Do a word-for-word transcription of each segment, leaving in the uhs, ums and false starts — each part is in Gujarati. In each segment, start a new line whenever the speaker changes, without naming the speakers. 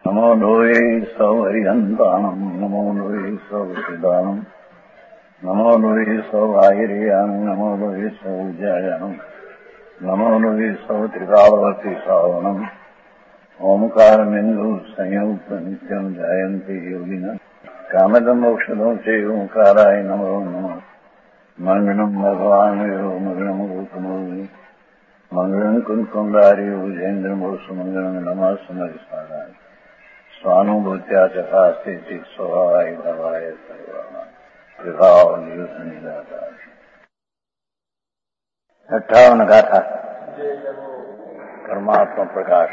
नमो लोये सौहरिहन्ताणम् नमो लोये सौचिदानम् नमो लोये सौभागिर्याम् नमो लोये सौजयानम् नमो लोये सौत्रिकावती सावनम् ओंकारमिन्दु संयुक्त नित्यम् जयन्ति योगिनः कामदम् मोक्षदम् च ओंकाराय नमो नमः मङ्गलम् भगवान् यो मङ्गलम् गौतमोनि मङ्गलम् कुन्कुण्डारि भुजेन्द्रमोसु मङ्गलम् नमः समरिसाराय स्वानुभूत्या चकास्ते चित् स्वभावाय भवाय सर्वाः अट्ठावन गाथा परमात्मा प्रकाश।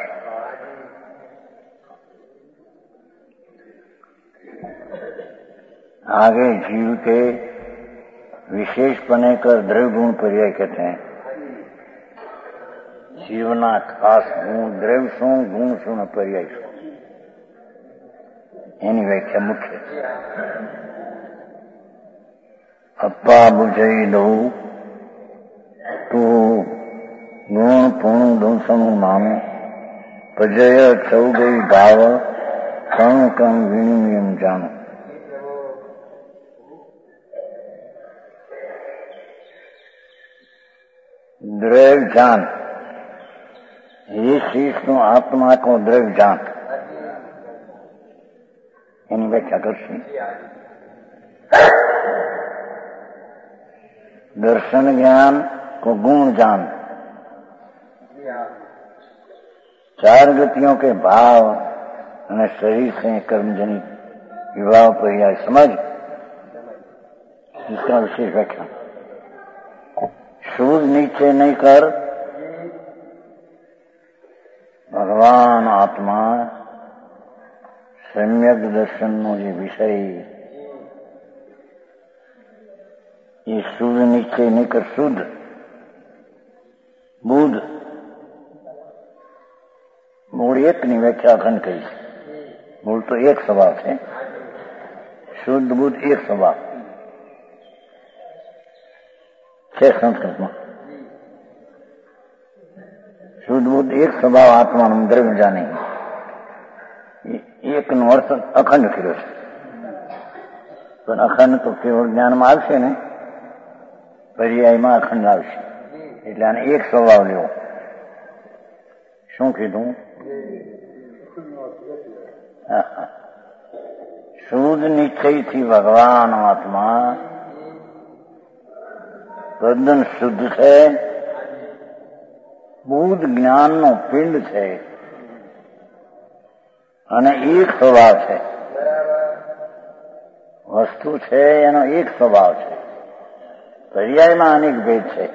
आगे जीव के विशेषपने कर द्रव्य गुण पर्याय कहते हैं। जीवना खास गुण द्रव्य शू गुण शू ने पर्याय शू एनी व्याख्या मुख्य अप्पा बुझई दो तू गुण पूर्ण दोषणु नाम पजय छऊ गई भाव कण कण विनिमयम जानो। द्रव्य जान ये शीश नो आत्मा को द्रव्य जान એની વ્યાખ્યા કરશે। दर्शन ज्ञान को गुण जान चार गतियों के भाव અને शरीर से कर्मजनित विभाव पर्याय समझ इसका विशेष व्याख्या। शूज नीचे नहीं कर भगवान आत्मा सम्यक दर्शन नो ये विषय ये शुद्ध निश्चय नहीं कर शुद्ध बुद्ध मूल एक ની વ્યાખ્યા અખંડ કરી। મૂળ તો એક સ્વભાવ છે શુદ્ધ બુદ્ધ એક સ્વભાવ છે સંસ્કૃતમાં। શુદ્ધ બુદ્ધ એક સ્વભાવ આત્માનું દ્રવ્ય જાણે એક નો અર્થ અખંડ કર્યો છે પણ અખંડ તો કેવળ જ્ઞાનમાં આવશે ને પર્યાયમાં અખંડ આવશે એટલે આને એક સ્વભાવ લેવો। શું કીધું? શુદ્ધ નિશ્ચયથી ભગવાન આત્મા તદ્દન શુદ્ધ છે બુદ્ધ જ્ઞાનનો પિંડ છે અને એક સ્વભાવ છે વસ્તુ છે એનો એક સ્વભાવ છે પર્યાયમાં અનેક ભેદ છે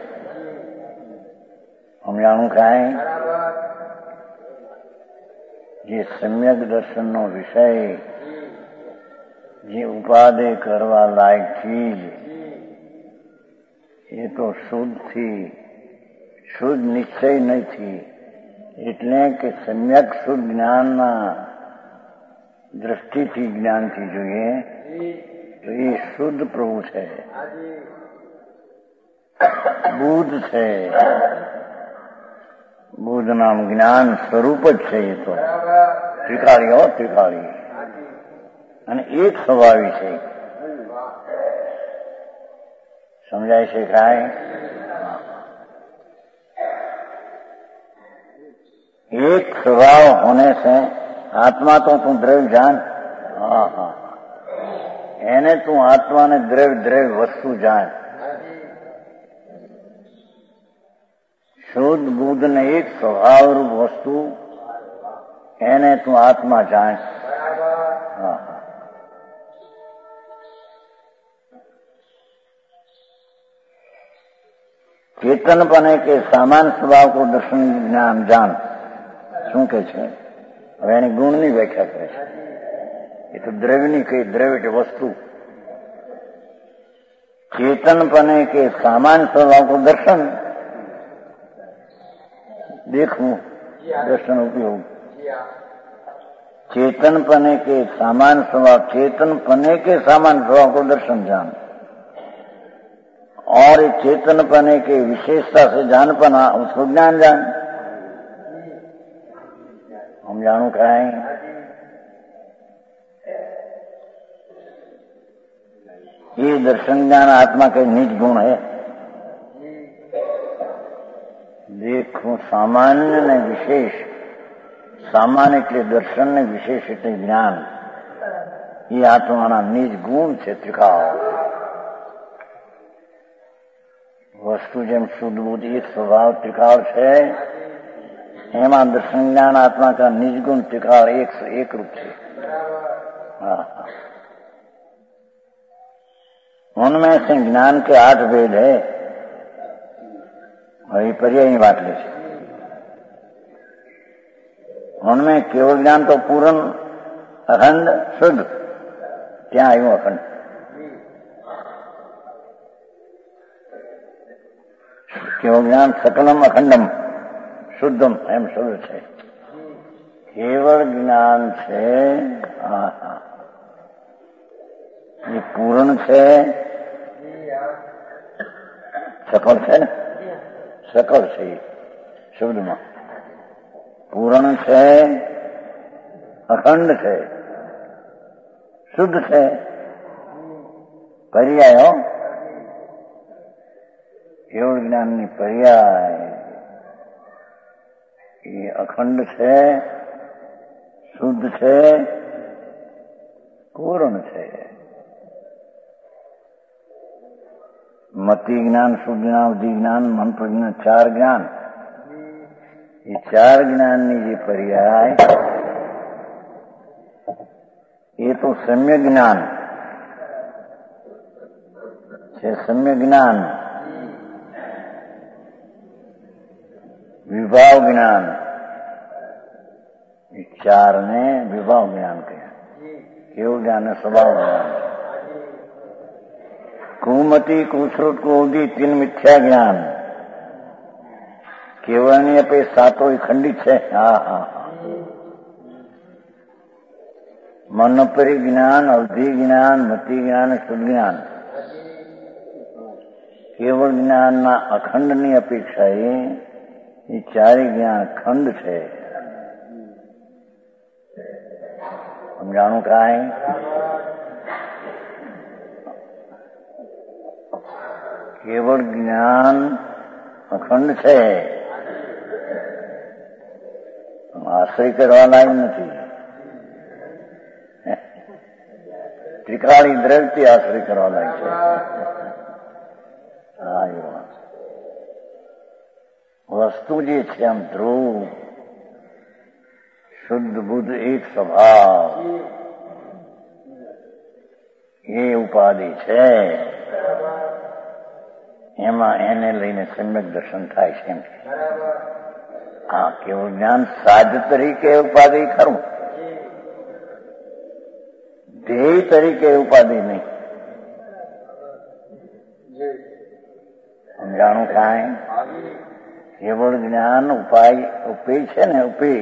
સમજાણું કાંઈ જે સમ્યક દર્શનનો વિષય જે ઉપાદે કરવા લાયક ચીજ એ તો શુદ્ધથી શુદ્ધ નિશ્ચય નથી એટલે કે સમ્યક શુદ્ધ જ્ઞાનના દ્રષ્ટિથી જ્ઞાનથી જોઈએ તો એ શુદ્ધ પ્રભુ છે બુદ્ધ છે બુદ્ધ નામ જ્ઞાન સ્વરૂપ જ છે એ તો ત્રિકાળી હો ત્રિકાળી અને એક સ્વભાવી છે સમજાય છે કાંઈ? एक स्वभाव होने से आत्मा तो तू द्रव्य जान हाँ हाँ एने तू आत्मा ने द्रव्य द्रव्य वस्तु जान। शुद्ध बुद्ध ने एक स्वभाव रूप वस्तु एने तू आत्मा जान हाँ हाँ। चेतनपने के सामान्य स्वभाव को दर्शन ज्ञान जान શું કે છે? હવે એની ગુણની વ્યાખ્યા કરે છે। એ તો દ્રવ્યની કઈ દ્રવ્ય એટલે વસ્તુ चेतनपने के सामान्य स्वभाव को दर्शन देखવું दर्शन उपयोग चेतनपने के सामान्य स्वभाव चेतनपने के सामान्य स्वभाव को दर्शन जान और चेतनपने के विशेषता से जानपना उसको ज्ञान जान। हम जानू कहें दर्शन ज्ञान आत्मा के निज गुण है। देखो सामान्य ने विशेष, सामान्य એટલે દર્શન ને વિશેષ એટલે જ્ઞાન, એ આત્માના નિજ ગુણ છે ત્રિકાળ. વસ્તુ જેમ શુદ્ધ બુદ્ધ એક સ્વભાવ ત્રિકાળ છે, એમાં દર્શન જ્ઞાન આત્મા का निज गुण त्रिकाल एक एक रूप છે. हाँ, उनमें से ज्ञान के आठ भेद है और ये पर्यायी बात ले, उनमें केवल ज्ञान तो पूर्ण अखंड शुद्ध, क्या आयु अखंड. केवल ज्ञान सकलम अखंडम शुद्धम एम शुद्ध है. केवल ज्ञान છે એ પૂર્ણ છે, સકળ છે ને, સકળ છે શબ્દમાં. પૂર્ણ છે, અખંડ છે, શુદ્ધ છે. પર્યાય કેવળ જ્ઞાનની પર્યાય એ અખંડ છે, શુદ્ધ છે, પૂર્ણ છે. મતિ જ્ઞાન, શુદ્ધ જ્ઞાન, અવધિ જ્ઞાન, મન પ્રજ્ઞાન, ચાર જ્ઞાન. એ ચાર જ્ઞાનની જે પર્યાય એ તો સમ્યક જ્ઞાન છે. સમ્યક જ્ઞાન, વિભાવ જ્ઞાન, એ ચાર ને વિભાવ જ્ઞાન કહ્યા. કેવું જ્ઞાન ને સ્વભાવ જ્ઞાન. कुमति कुश्रुत क्रोधी तीन मिथ्या ज्ञान. केवलनी अपे सातो खंडित है. हाँ हाँ हाँ. मनोपरि ज्ञान, अवधि ज्ञान, मति ज्ञान, शुद्ध ज्ञान. केवल ज्ञान ना अखंड नी अपेक्षा ये चारे ज्ञान खंड है. समझाणु का है. केवल ज्ञान अखंड છે, આશ્રય કરવા લાયક નથી. ત્રિકાળી દ્રવ્યથી આશ્રય કરવા લાયક છે. હા, એ વાત. વસ્તુ જે છે આમ ધ્રુવ શુદ્ધ બુદ્ધ એક સ્વભાવ, એ ઉપાધિ છે. એમાં એને લઈને સમ્યક દર્શન થાય છે. એમ હા, કેવું જ્ઞાન સાધ તરીકે ઉપાધિ ખરું, ધ્યેય તરીકે ઉપાધિ નહીં. સમજાણું કાંઈ. કેવળ જ્ઞાન ઉપાય ઉપેય છે ને, ઉપેય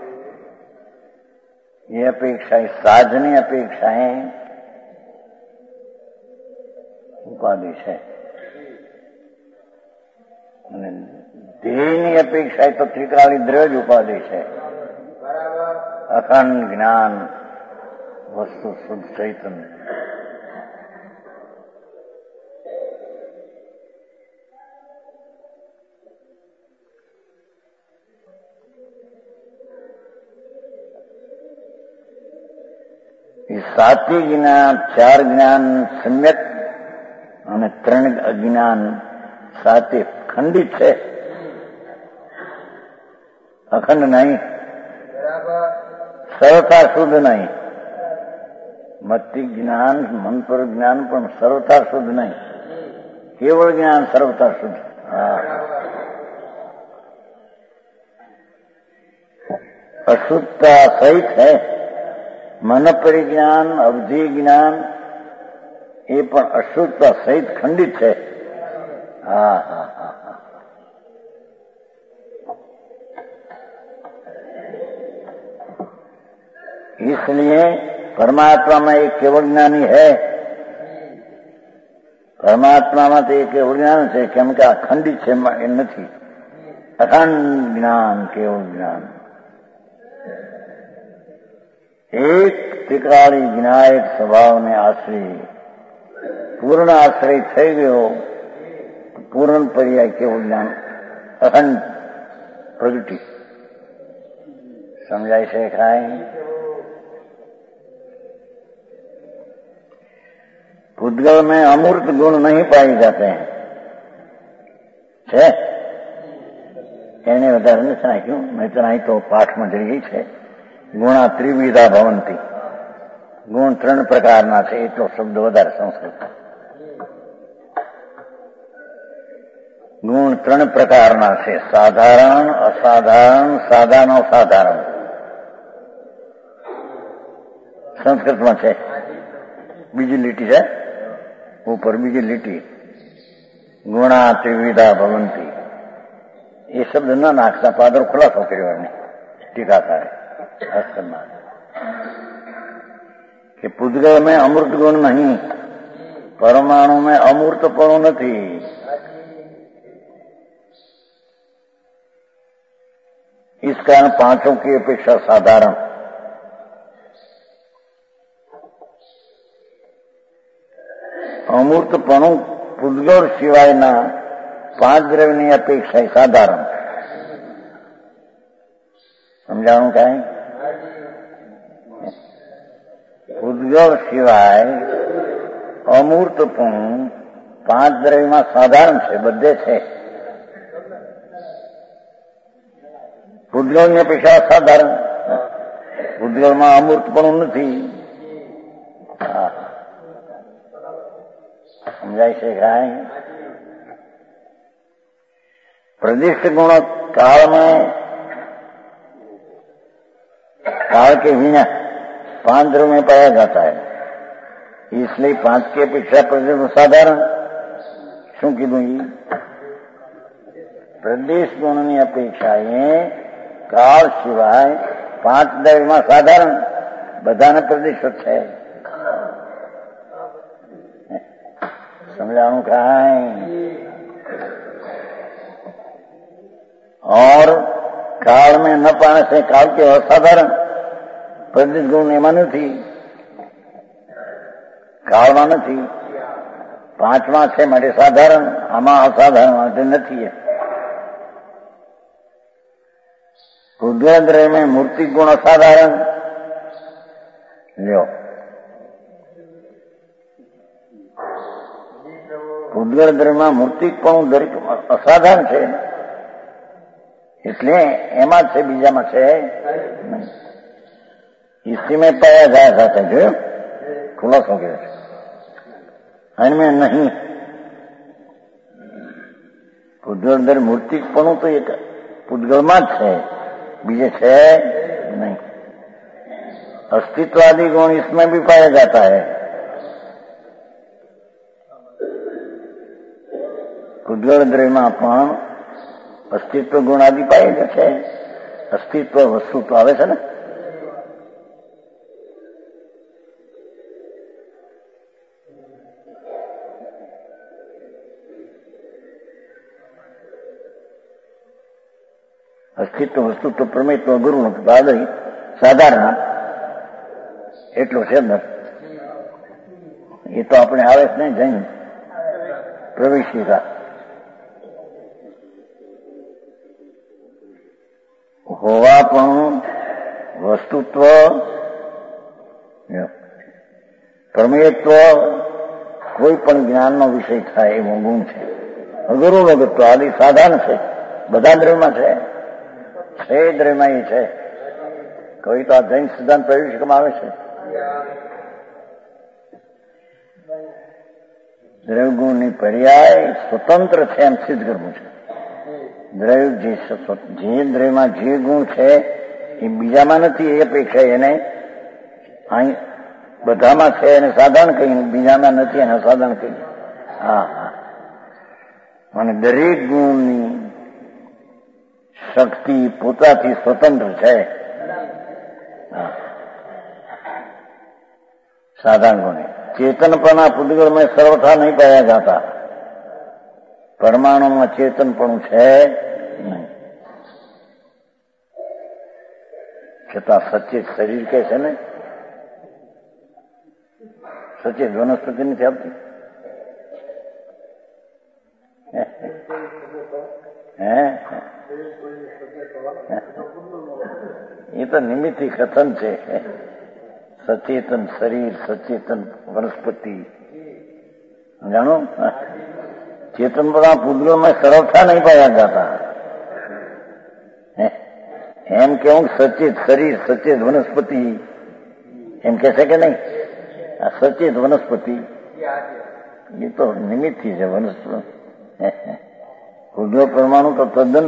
એ અપેક્ષા, સાધની અપેક્ષા ઉપાધિ છે. અને ધ્યેયની અપેક્ષા તો ત્રિકાળી દ્રવ્ય ઉપાધિ છે. અખંડ જ્ઞાન વસ્તુ શુદ્ધ ચૈતન્ય. એ સાત્વિક જ્ઞાન, ચાર જ્ઞાન સમ્યક અને ત્રણ અજ્ઞાન સાથે ખંડિત છે, અખંડ નહીં. સર્વતા શુદ્ધ નહીં. મતિ જ્ઞાન, મન પર જ્ઞાન પણ સર્વતા શુદ્ધ નહીં. કેવળ જ્ઞાન સર્વતા શુદ્ધ. હા. અશુદ્ધતા સહિત है. मन परिज्ञान, अवधि ज्ञान ये पण अशुद्धता सहित खंडित है. हाँ हाँ हाँ हाँ. इसलिए परमात्मा में एक केवल ज्ञानी है. परमात्मा में तो एक केवल ज्ञान है, केम के अखंडित है नहीं. अखंड ज्ञान, केवल ज्ञान. एक त्रिकाली विनायक स्वभाव ने आश्री પૂર્ણ આશ્રય થઈ ગયો, પૂર્ણ પર્યાય કેવું જ્ઞાન અખંડ પ્રગતિ સમજાય છે ખાય. भूतगल में अमूर्त गुण नहीं पाए जाते हैं છે એને વધારે નથી નાખ્યું, મેં તો અહીં તો પાઠમાં જઈ ગઈ છે. ગુણા ત્રિવિધા ભવંતી, ગુણ ત્રણ પ્રકારના છે એટલો શબ્દ વધારે સંસ્કૃત. ગુણ ત્રણ પ્રકારના છે, સાધારણ, અસાધારણ, સાધારણ અસાધારણ. સંસ્કૃતમાં છે. બીજી લીટી છે ઉપર, બીજી લીટી ગુણા ત્રિવિધા ભવંતી. એ શબ્દ ન નાખતા પાદર ખુલાસો કર્યો એમને ટીકાકારે હસ્તમાં કે પૂતગલ में अमृत गुण नहीं, परमाणु में अमूर्तपणું નથી. इस कारण पांचों की अपेक्षा साधारण. अमूर्तपणું પૂતગલ સિવાયના પાંચ દ્રવ્યની અપેક્ષા સાધારણ. સમજાણું કાંઈ? પૂતગલ સિવાય અમૂર્તપણું પાંચ દ્રવ્યમાં સાધારણ છે, બધે છે. પૂતગલની અપેક્ષા અસાધારણ. પૂતગલમાં અમૂર્તપણું નથી. समझाई से गाय. प्रदिष्ट गुण काल में, काल के बिना पांच ध्रुव में पाया जाता है, इसलिए पांच की अपेक्षा प्रदिष्ट साधारण. शू कीधुं? प्रदिष्ट गुण की अपेक्षा काल सिवाय पांच द्रव्य में साधारण, बधाने प्रदिष्ट है. समझाणु कहा है. और काल में न पाने से काल के असाधारण प्रदिष्ट गुण एમાં નથી, કાળમાં નથી. પાંચમાં છે માટે સાધારણ, આમાં અસાધારણ માટે નથી. પૂતગલ में मूर्ति गुण असाधारण લ્યો. પૂતગલ દ્રવ્યમાં મૂર્તિકપણું દરેક અસાધારણ છે, એટલે એમાં જ છે, બીજામાં છે નહીં. इसी में पाया जाया जाता है. जो खुलासा हो गया इनमें नहीं. પૂતગલ અંદર મૂર્તિકપણું તો એક પૂતગલમાં જ છે, બીજે છે नहीं. अस्तित्वादी गुण इसमें भी पाया जाता है. પૂતગલ દ્રવ્યમાં પણ અસ્તિત્વ ગુણ આદિ પાય છે. અસ્તિત્વ વસ્તુ તો આવે છે ને. અસ્તિત્વ વસ્તુ તો પ્રમેયત્વ ગુરુ બાદય સાધારણ એટલો છે અંદર. એ તો આપણે આવે જ નહીં, જઈને પ્રવેશિકા. હોવા પણ વસ્તુત્વ, પ્રમેયત્વ કોઈ પણ જ્ઞાનનો વિષય થાય એવો ગુણ છે. અગુરુ વગત તો આદિ સાધારણ છે, બધા દ્રવ્યમાં છે. છે દ્રવ્યમાં એ છે. કોઈ તો આ જૈન સિદ્ધાંત પ્રવેશિકામાં આવે છે. દ્રવ્યગુણની પર્યાય સ્વતંત્ર છે એમ સિદ્ધ કરવું છે. દ્રવ્ય જે જે દ્રવ્યમાં જે ગુણ છે એ બીજામાં નથી, એ અપેક્ષા એને અહીં બધામાં છે એને સાધારણ કહીને, બીજામાં નથી એને અસાધારણ કહીએ. હા હા. અને દરેક ગુણની શક્તિ પોતાથી સ્વતંત્ર છે. साधारण गुण है. चेतनपना पूतगल में सर्वथा नहीं पाया जाता. परमाणु में चेतनपणु है नहीं. छता सचेत शरीर कैसे ने, सचेत वनस्पति नहीं आपती. એ તો નિમિત્તિ કથન છે. સચેતન શરીર, સચેતન વનસ્પતિ, જાણો ચેતન બધા પૂતગળમાં સરળતા નહીં પાયા જાતા. એમ કેવું સચેત શરીર, સચેત વનસ્પતિ એમ કહેશે કે નહીં? આ સચેત વનસ્પતિ એ તો નિમિત્તિ છે. વનસ્પતિ પૂતગળ પરમાણુ તો તદ્દન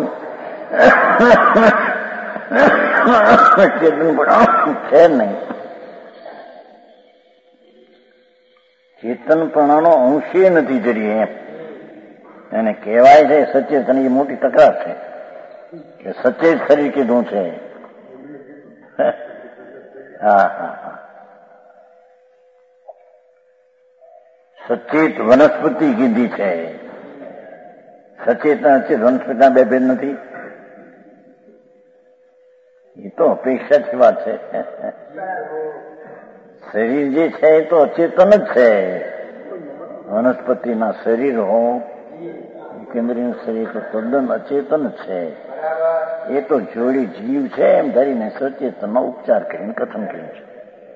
ચેતન છે નહીં. ચેતન પ્રણાનો અંશે નથી જરી એમ એને કહેવાય છે સચેતન. એ મોટી તકરાર છે કે સચેત શરીર કીધું છે. હા હા હા સચેત વનસ્પતિ કીધી છે. સચેત અચેત વનસ્પતિના બે ભેદ નથી. એ તો અપેક્ષાથી વાત છે. શરીર જે છે એ તો અચેતન જ છે. વનસ્પતિના શરીર હો, કેન્દ્રીય શરીર તો તદ્દન અચેતન છે. એ તો જોડી જીવ છે એમ ધરીને સચેતનમાં ઉપચાર કરીને કથન કર્યું છે.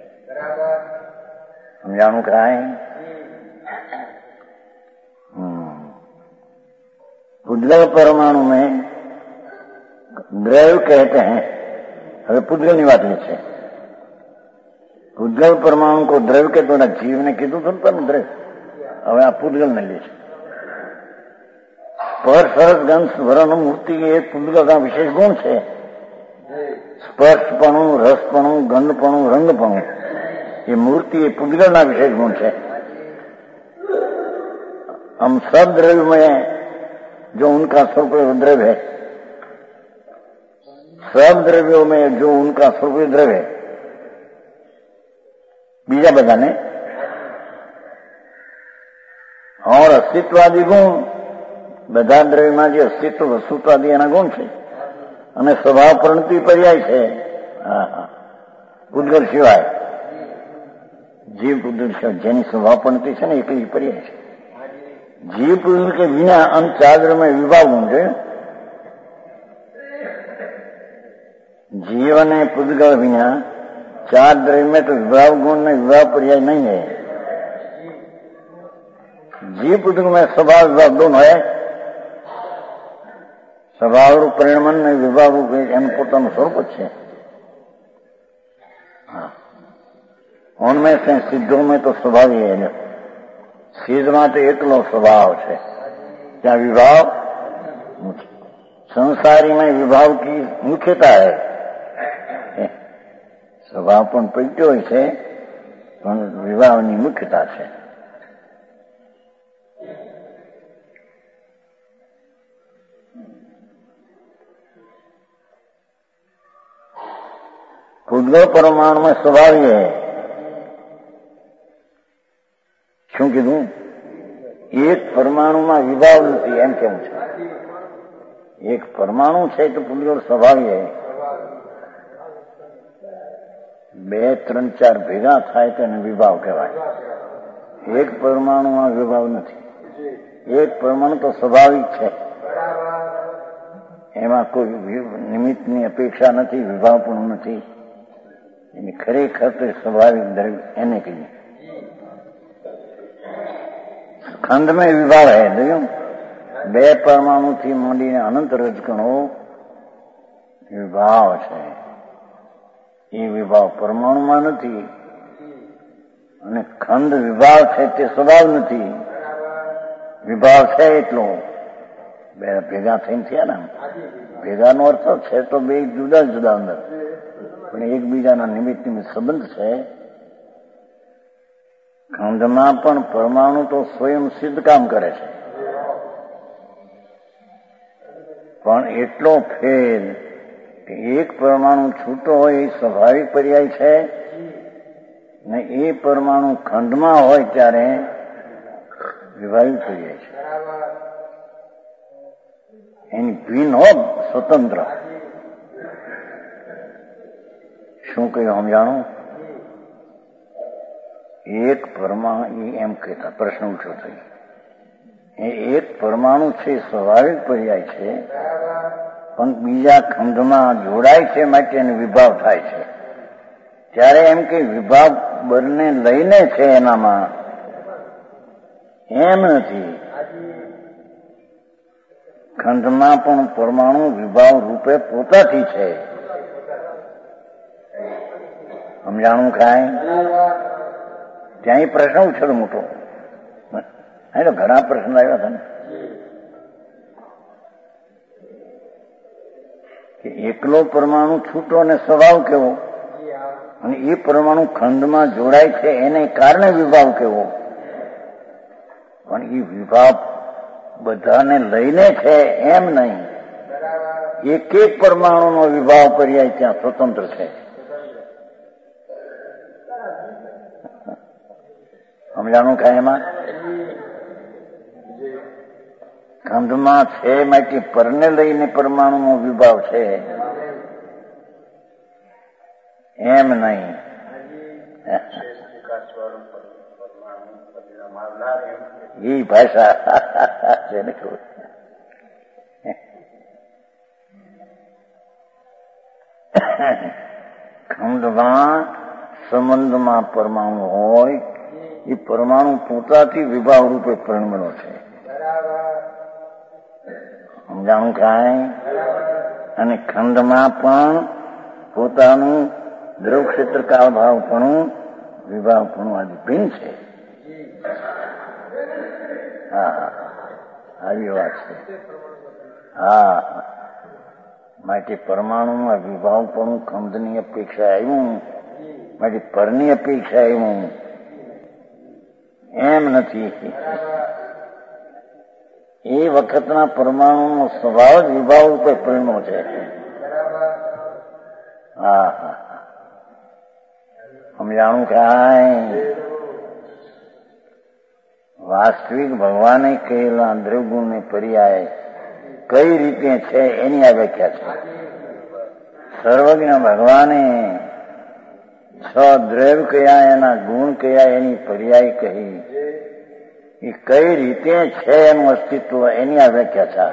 સમજાણું કાંઈ? पूतगल परमाणु में द्रव्य कहते हैं. હવે પૂતગલની વાત છે. પૂતગલ પરમાણુ કો દ્રવ્ય કે તો જીવને કીધું હતું પણ દ્રવ્ય. હવે આ પૂતગલને લે છે. સ્પર્શ રસ ગંધ સ્વરણ મૂર્તિ એ પૂતગલના વિશેષ ગુણ છે. સ્પર્શપણું, રસપણું, ગંધપણું, રંગપણું એ મૂર્તિ એ પૂતગલના વિશેષ ગુણ છે. हम सब द्रव्य में जो उनका स्वरूप द्रव्य है, सब द्रव्यों में जो उनका स्वरूप द्रव्य है, बीजा બધા ને और अस्तित्वादी गुण બધા દ્રવ્યમાં જે અસ્તિત્વ વસ્તુત્વાદી એના ગુણ છે અને સ્વભાવ પ્રણતિ પર્યાય છે. હા હા પૂતગલ સિવાય જીવ પૂતગલ સિવાય જેની સ્વભાવ પ્રણતિ છે ને એકલી પર્યાય છે. जीव पुरुष के बिना हम चार द्रव्य में विभाग होंगे. जीव ने पुद्गल बिना चार द्रव्य में तो विभाव गुण में विभाव पर्याय नहीं है. जीव पुद्गल में स्वभाव विभाव दोनों है. स्वभाव रूप परिणमन में विभाव रूप एम पोताનું સ્વરૂપ જ છે. उनमें से सिद्धों में तो स्वभाव ही है. સિદ્ધમાં તો એકલો સ્વભાવ છે, ત્યાં વિભાવ નથી. સંસારીમાં વિભાવ કી મુખ્યતા હૈ. સ્વભાવ પણ પૈટ્યો હોય છે પણ વિભાવની મુખ્યતા છે. પૂતગલ પરમાણુમાં સ્વભાવી હૈ. શું કીધું? એક પરમાણુમાં વિભાવ નથી એમ કેમ છે? એક પરમાણુ છે તો પૂતગલ સ્વભાવી. બે ત્રણ ચાર ભેગા થાય તો એને વિભાવ કહેવાય. એક પરમાણુમાં વિભાવ નથી. એક પરમાણુ તો સ્વાભાવિક છે, એમાં કોઈ નિમિત્તની અપેક્ષા નથી, વિભાવ પણ નથી. એની ખરેખર તો સ્વાભાવિક દ્રવ્ય એને કહીએ. ખંડ में विभाव है. देखो બે પરમાણુ થી માંડીને અનંત રજકણો વિભાવ છે. એ વિભાવ પરમાણુમાં નથી અને ખંડ વિભાવ છે તે સ્વભાવ નથી. વિભાવ છે એટલો બે ભેગા થઈને થયા ને. ભેગાનો અર્થ છે તો બે જુદા જુદા અંદર પણ એકબીજાના નિમિત્ત નિમિત્ત સંબંધ છે. ખંડમાં પણ પરમાણુ તો સ્વયં સિદ્ધ કામ કરે છે, પણ એટલો ફેર કે એક પરમાણુ છૂટો હોય એ સ્વાભાવિક પર્યાય છે ને એ પરમાણુ ખંડમાં હોય ત્યારે વિભાવિક પર્યાય છે. એની ભિન્ન હો સ્વતંત્ર. શું કહ્યું સમજાણું? એક પરમાણુ એમ કહેતા પ્રશ્ન ઉઠો થઈ. એ એક પરમાણુ છે સ્વાભાવિક પર્યાય છે પણ બીજા ખંડમાં જોડાય છે માટે એનો વિભાવ થાય છે. ત્યારે એમ કે વિભાવ બંને લઈને છે એનામાં, એમ નથી. ખંડમાં પણ પરમાણુ વિભાવ રૂપે પોતાથી છે. સમજાણું ખાય? ત્યાં પ્રશ્ન ઉછળ મોટો, તો ઘણા પ્રશ્ન આવ્યા હતા ને કે એકલો પરમાણુ છૂટો અને સ્વભાવ કેવો, અને એ પરમાણુ ખંડમાં જોડાય છે એને કારણે વિભાવ કેવો. પણ એ વિભાવ બધાને લઈને છે એમ નહીં. એક એક પરમાણુનો વિભાવ પર્યાય ત્યાં સ્વતંત્ર છે. સમજાણું ખાય? એમાં ખંડમાં છે માટે પરને લઈને પરમાણુનો વિભાવ છે એમ નહીં. એ ભાષા છે ને. ખંડમાં સંબંધમાં પરમાણુ હોય, એ પરમાણુ પોતાથી વિભાવ રૂપે પરિણમેલો છે. સમજાણું કાંઈ? અને ખંડમાં પણ પોતાનું દ્રવ ક્ષેત્ર કાળ ભાવપણું વિભાવપણું આદિ ભિન્ન છે. હા, આવી વાત છે. હા, માટે પરમાણુમાં વિભાવપણું ખંડની અપેક્ષા આવ્યું, માટે પરની અપેક્ષા આવ્યું એમ નથી. એ વખતના પરમાણુનો સ્વભાવ જ વિભાવ રૂપે પરિણમ્યો છે. હા હા, સમજાણું કાંઈ? વાસ્તવિક ભગવાને કહેલા દ્રવગુણને પર્યાય કઈ રીતે છે એની આ વ્યાખ્યા છે. સર્વજ્ઞ ભગવાને છ દ્રવ્ય કયા, એના ગુણ કયા, એની પર્યાય કહી. એ કઈ રીતે છે એનું અસ્તિત્વ એની આ વ્યાખ્યા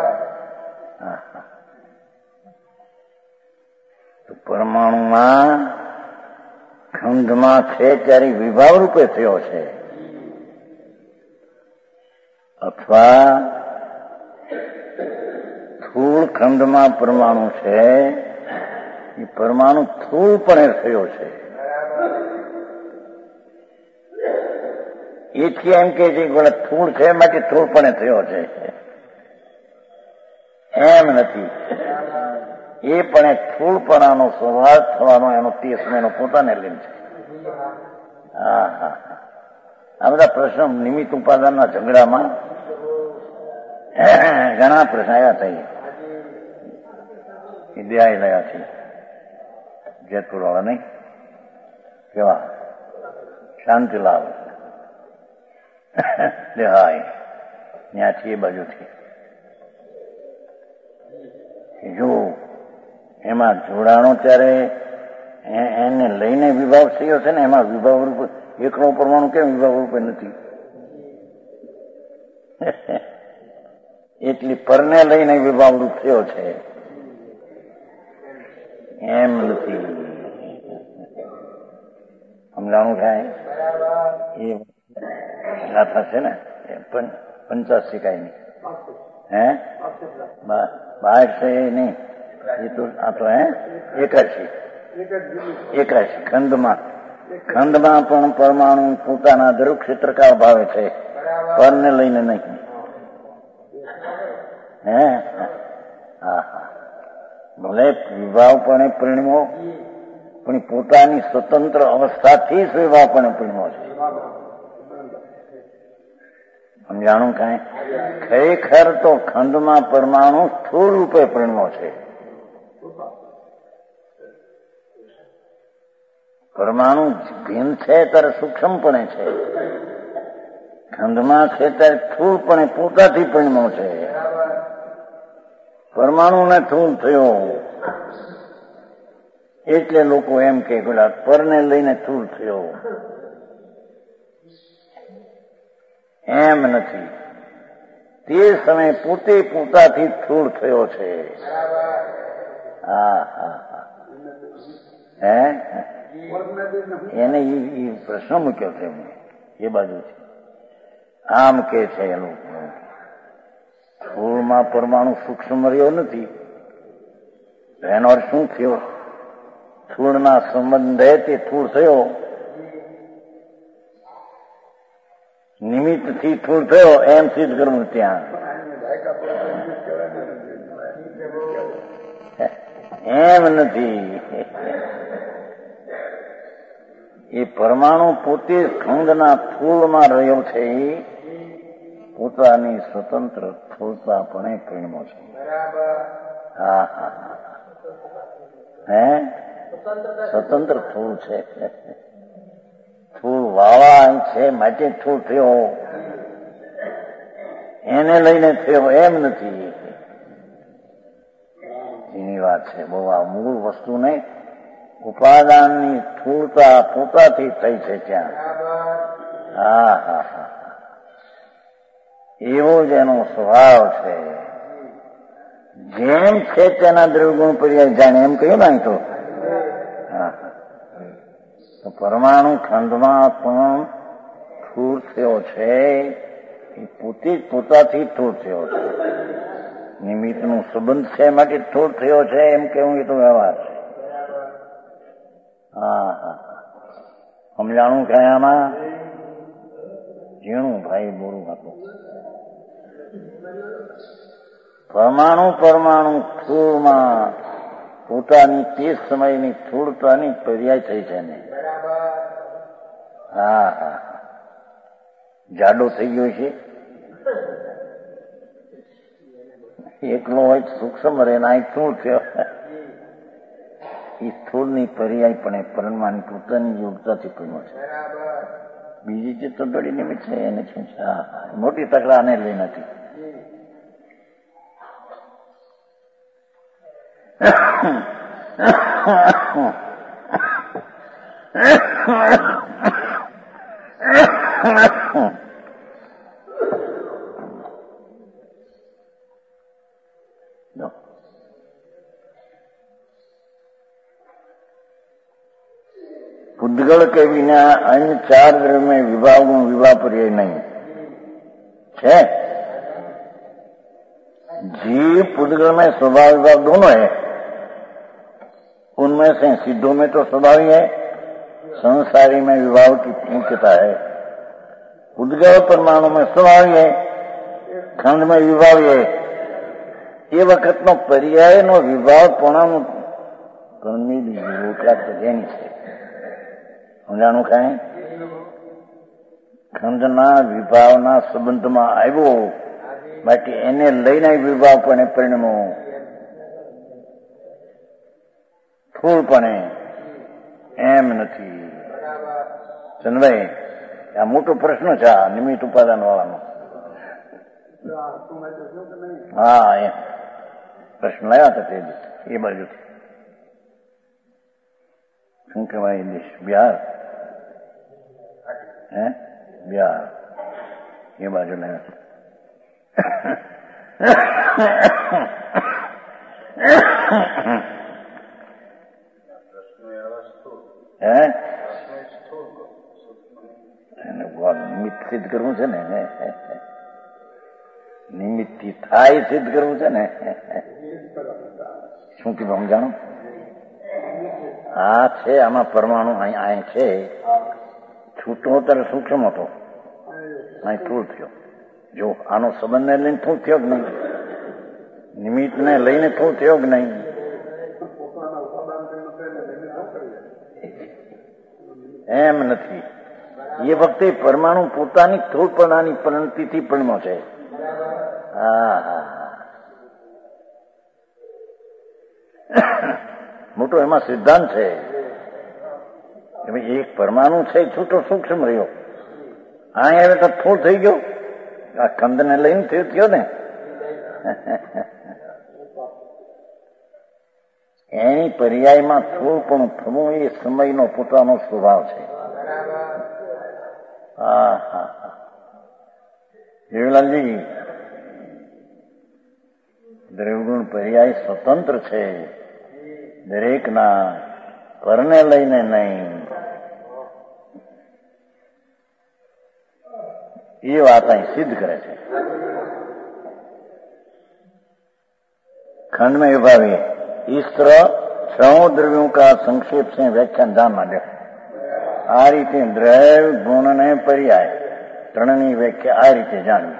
છે. પરમાણુમાં ખંડમાં છે ત્યારે વિભાવ રૂપે થયો છે, અથવા સ્થૂળ ખંડમાં પરમાણુ છે, એ પરમાણુ સ્થૂળપણે થયો છે. એથી એમ કે છે કે સ્થૂળ છે માટે સ્થૂળપણે થયો છે એમ નથી. એ પણ સ્થૂળપણાનો સ્વભાવ થવાનો એનો તે સમયનો પોતાને લીન છે. હા હા, આ બધા પ્રશ્નો નિમિત્ત ઉપાદાનના ઝઘડામાં ઘણા પ્રશ્ન આવ્યા થઈ. વિદ્યા લયા છે જેતપુર વાળા નહીં કેવા શાંતિલાલ દેહાય ત્યાંથી એ બાજુથી જો એમાં જોડાણો ત્યારે એને લઈને વિભાવ થયો છે ને, એમાં વિભાવ રૂપે એકનો પરમાણુ કેમ વિભાવ રૂપે નથી? એટલી પરને લઈને વિભાવ રૂપ થયો છે એમ નથી. સમજાણું થાય? એ ગાથા છે ને પંચાસી કાયની, હે બાર છે એ નહીં, એ તો આ તો હે એકાશી એકાશી ખંડમાં ખંડમાં પણ પરમાણુ પોતાના દરેક ક્ષેત્રકાળ ભાવે છે, પરને લઈને નહીં. હે હા હા, ભલે વિભાવપણે પરિણમો પણ પોતાની સ્વતંત્ર અવસ્થાથી જ વિભાવપણે પરિણમો છે. સમજાણું કાંઈ? ખરેખર તો ખંડમાં પરમાણુ સ્થૂળ રૂપે પરિણમો છે. પરમાણુ ભિન્ન છે ત્યારે સૂક્ષ્મપણે છે, ખંડમાં છે ત્યારે સ્થૂળપણે પોતાથી પરિણમો છે. પરમાણુને સ્થૂળ થયો એટલે લોકો એમ કે પેલા પરને લઈને સ્થૂળ થયો એમ નથી. તે સમયે પોતે પોતાથી સ્થૂળ થયો છે. હા હા હા હે એને એ પ્રશ્ન મૂક્યો છે એ બાજુ છે. આમ કે છે એનું સ્થૂળમાં પરમાણુ સૂક્ષ્મ રહ્યો નથી. એનો અર્થ શું થયો? સ્થૂળના સંબંધે તે સ્થૂળ થયો, નિમિત્તથી સ્થૂળ થયો એમ સિદ્ધ કરવું ત્યાં. એમ નથી. એ પરમાણુ પોતે ખંડના સ્થૂળમાં રહ્યો છે એ પોતાની સ્વતંત્ર સ્થૂળતાપણે પરિણમો છે. હા હા હે સ્વતંત્ર સ્થૂળ છે. સ્થૂળ વાળા છે માટે સ્થૂળ થયો, એને લઈને થયો એમ નથી. એની વાત છે. બહુ આ મૂળ વસ્તુને ઉપાદાનની સ્થૂળતા પોતાથી થઈ છે ત્યાં. હા હા હા એવો જ એનો સ્વભાવ છે. જેમ છે તેના દ્રવ્યગુણ પર્યાય જાણે એમ કહ્યું ને તો. તો પરમાણુ ખંડમાં પણ સ્થૂળ થયો છે એ પોતે જ પોતાથી સ્થૂળ થયો છે. નિમિત્તનો સંબંધ છે માટે સ્થૂળ થયો છે એમ કેવું એ તો વ્યવહાર છે. હા હા સમજાણું કયામાં ઝીણું ભાઈ બોરું હતું. પરમાણુ પરમાણુ સ્થૂળમાં પોતાની તે સમયની સ્થૂળતાની પર્યાય થઈ છે ને. હા હા જાડો થઈ ગયો છે એકલો હોય સૂક્ષ્મ રહે ના સ્થૂળ થયો. એ સ્થૂળની પર્યાય પણ પરમાણુ પોતાની યોગતાથી પડ્યો છે. બીજી જે તંતોડી નિમિત્ત છે એને શું છે? મોટી તકડા આને લઈ નથી. પૂદગળ કે વિના અન્ય ચાર દ્રવ્ય विभाग विवाह पर्याय नहीं है. जीव पूदगल में स्वभाव विभाग दोनों है. उनमें से सिद्धों में तो स्वभाव ही है, संसारी में विभाग की मुख्यता है. पूदगल परमाणु में स्वभाव है, खंड में विभाग है. ये वक्त नो पर्याय नो विभाग પોણાનું ઘરની રોટલા તેની છે. સમજાણું કાંઈ? ખંડના વિભાવના સંબંધમાં આવ્યો માટે એને લઈને વિભાવ પણ પરિણમો સ્થૂળપણે એમ નથી. ચંદ્રભાઈ આ મોટો પ્રશ્ન છે આ નિમિત્ત ઉપાદાન વાળાનો. હા એમ પ્રશ્ન લાવ્યા હતા તે એ બાજુથી. શું કહેવાય દેશ? બિહાર હે બિહાર એ બાજુ લાવ્યા. હે નિમિત્ત સિદ્ધ કરવું છે ને, નિમિત્તથી થાય સિદ્ધ કરવું છે ને. શું કીધું સમજાણું? આ છે આમાં પરમાણુ અહીં છે. છૂટો ત્યારે સૂક્ષ્મ હતો, અહીં સ્થૂળ થયો. જો આનો સંબંધને લઈને સ્થૂળ થયો કે નહીં, નિમિત્તને લઈને સ્થૂળ થયો કે નહીં? એમ નથી. એ વખતે પરમાણુ પોતાની સ્થૂળપણાની પરિણતિથી પરિણમ્યો છે. હા હા મોટો એમાં સિદ્ધાંત છે. એક પરમાણુ છે છૂટો સૂક્ષ્મ રહ્યો, અહીં હવે તો સ્થૂળ થઈ ગયો. આ કંદને લઈને થયો ને. એની પર્યાયમાં થોડું પણ થવું એ સમયનો પોતાનો સ્વભાવ છે. હા હા હા જીવલાલજી દ્રવ્યગુણ પર્યાય સ્વતંત્ર છે, દરેકના પરને લઈને નહીં. ये बात અહીં सिद्ध करे છે. खंड में विभागे इस तरह छह द्रव्यों का संक्षेप से व्याख्यान जान માંડે. આ રીતે દ્રવ્ય ગુણ ને પર્યાય ત્રણની વ્યાખ્યા આ રીતે જાણવી.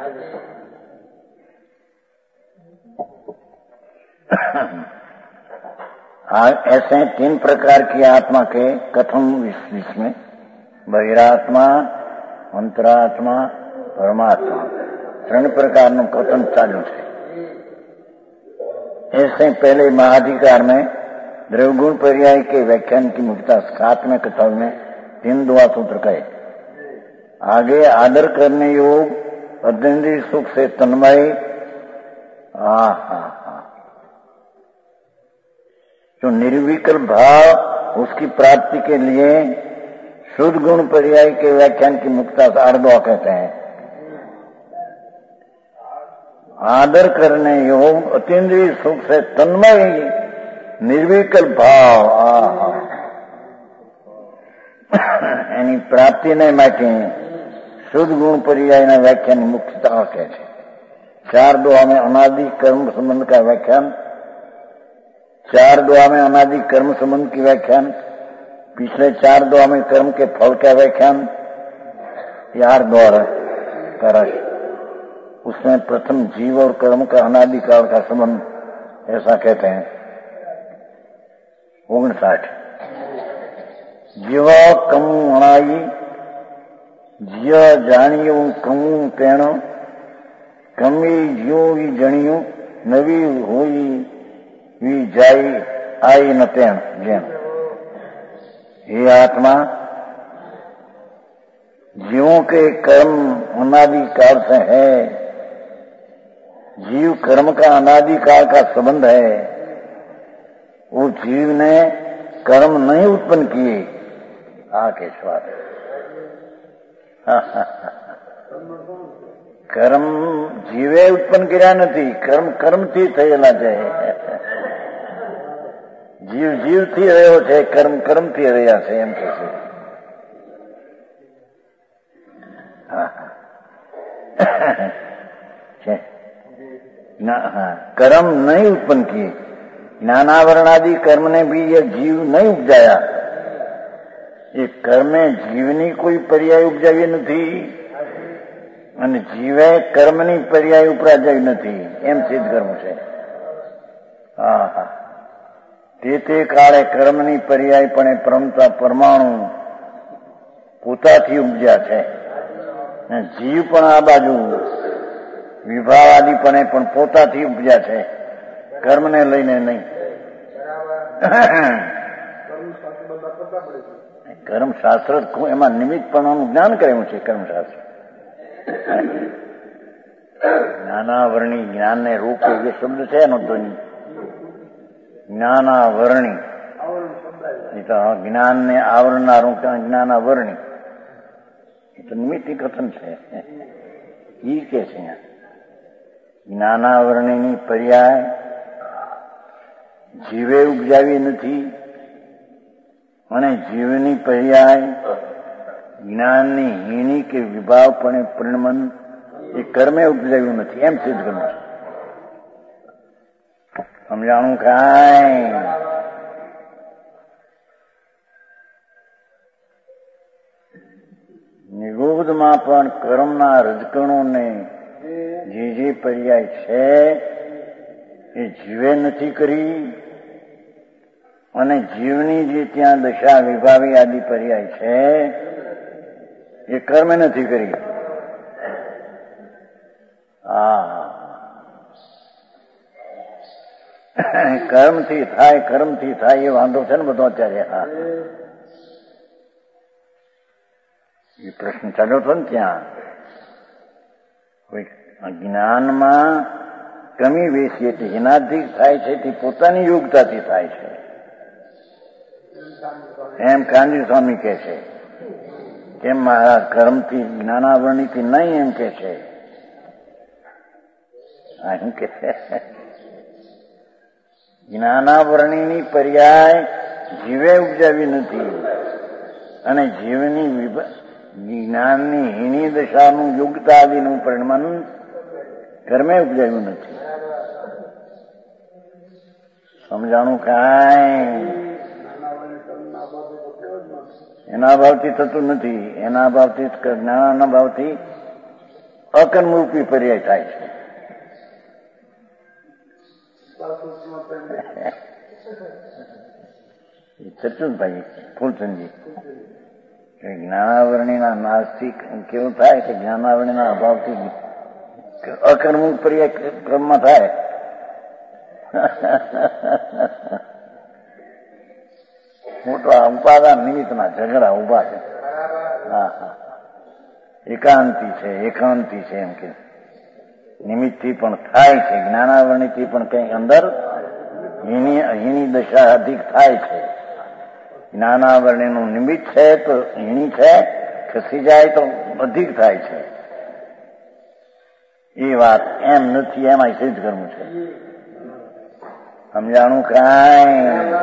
ऐसे तीन प्रकार की आत्मा के कथम विश्व में बहिरात्मा, अंतरात्मा, परमात्मा ત્રણ પ્રકારનું કથન ચાલુ છે. ऐसे पहले महाधिकार में द्रव्यगुण पर्याय के व्याख्यान की मुख्यता सातवें कथन में तीन दुआ सूत्र कहे. आगे आदर करने योग, अद्वैत सुख से तन्मय, हा हा हा जो निर्विकल्प भाव उसकी प्राप्ति के लिए शुद्ध गुण पर्याय के व्याख्यान की मुक्ता से आर्दवा कहते हैं. आदर करने योग, अतीन्द्रिय सुख से तन्मय, निर्विकल्प भाव, आ એની પ્રાપ્તિને માટે શુદ્ધ ગુણ पर्यायના વ્યાખ્યાની મુખ્યતા કહે છે. चार दुआ में अनादि कर्म संबंध का व्याख्यान, चार दुआ में अनादि कर्म संबंध की व्याख्यान, पिछले चार दुआ में कर्म के फल का व्याख्यान, यार द्वारा करश. उसमें प्रथम जीव और कर्म का अनादिकाल का संबंध ऐसा कहते हैं. ओगणसाठ जीव कम अणाई, जिय जाणियों कमू तेण, कमी जियो वी जणियों, नवी हुई वी जाई आई न तेण. जेम ये आत्मा जीवों के कर्म अनादिकाल से है. जीव कर्म का अनादिकाल का संबंध है. वो जीव ने कर्म नहीं उत्पन्न किए. आ के स्वाद કર્મ જીવે ઉત્પન્ન કર્યા નથી. કર્મ કર્મથી થયેલા છે. જીવ જીવથી રહ્યો છે, કર્મ કર્મથી રહ્યા છે એમ કે છે. कर्म नहीं उत्पन्न किए. ज्ञानावरणादि कर्म ने भी ये जीव नहीं उपजाया. ये कर्मे जीवनी કોઈ પર્યાય ઉપજાવી નથી અને જીવે કર્મની પર્યાય ઉપરાજાવી નથી એમ સિદ્ધ કરવું છે. હા હા તે તે કાળે કર્મની પર્યાયપણે પરમતા પરમાણુ પોતાથી ઉપજ્યા છે. જીવ પણ આ બાજુ વિભાવાદીપણે પણ પોતાથી ઉપજ્યા છે, કર્મને લઈને નહીં. કર્મશાસ્ત્ર એમાં નિમિત્તપણાનું જ્ઞાન કરેલું છે. કર્મશાસ્ત્ર જ્ઞાનાવરણી, જ્ઞાનને રૂપે જે શબ્દ છે એનો ધ્વનિ જ્ઞાનાવરણી. જ્ઞાનને આવરનારું જ્ઞાનાવરણી એ તો નિમિત્તિક કથન છે. ઈ કે છે જ્ઞાનાવરણીની પર્યાય જીવે ઉપજાવી નથી અને જીવની પર્યાય જ્ઞાનની હીણી કે વિભાવપણે પરિણમન એ કર્મે ઉપજાવ્યું નથી એમ સિદ્ધ કરવું છે. સમજાણું કાંઈ? નિગોધમાં પણ કર્મના રજકણોને જે જે પર્યાય છે એ જીવે નથી કરી અને જીવની જે ત્યાં દશા વિભાવી આદિ પર્યાય છે એ કર્મે નથી કરી. હા કર્મથી થાય, કર્મથી થાય એ વાંધો છે ને બધો અત્યારે. હા એ પ્રશ્ન ચાલ્યો હતો ને ત્યાં. જ્ઞાનમાં કમી બેસી એટલે એનાથી થાય છે તે પોતાની યોગ્યતાથી થાય છે એમ કાનજી સ્વામી કહે છે. કેમ મારા કર્મથી જ્ઞાનાવરણીથી નહીં એમ કે છે. શું કે છે? જ્ઞાનાવરણીની પર્યાય જીવે ઉપજાવી નથી અને જીવની જ્ઞાનની હીની દશાનું યુગતા આદિનું પરિણમન કર્મે ઉપજાવ્યું નથી. સમજાણું કાંઈ? એના ભાવથી થતું નથી. એના ભાવથી જ્ઞાનના ભાવથી અકર્મરૂપી પર્યાય થાય છે. સચુનભાઈ ફૂલચંદજી જ્ઞાનાવરણીના નાસ્તિક કેવું થાય કે જ્ઞાનાવરણીના અભાવથી અકર્મરૂપ પર્યાય ક્રમમાં થાય. મોટો ઉપાદાન નિમિત્તના ઝઘડા ઉભા છે. હા હા એકાંતિ છે એકાંતિ છે એમ કે નિમિત્તથી પણ થાય છે. જ્ઞાનાવરણીથી પણ કંઈ અંદર હીની હીની દશા અધિક થાય છે. જ્ઞાનાવરણીનું નિમિત્ત છે તો હીની છે, ખસી જાય તો અધિક થાય છે. એ વાત એમ નથી, એમાં સિદ્ધ કરવું છે. સમજાણું કાંઈ?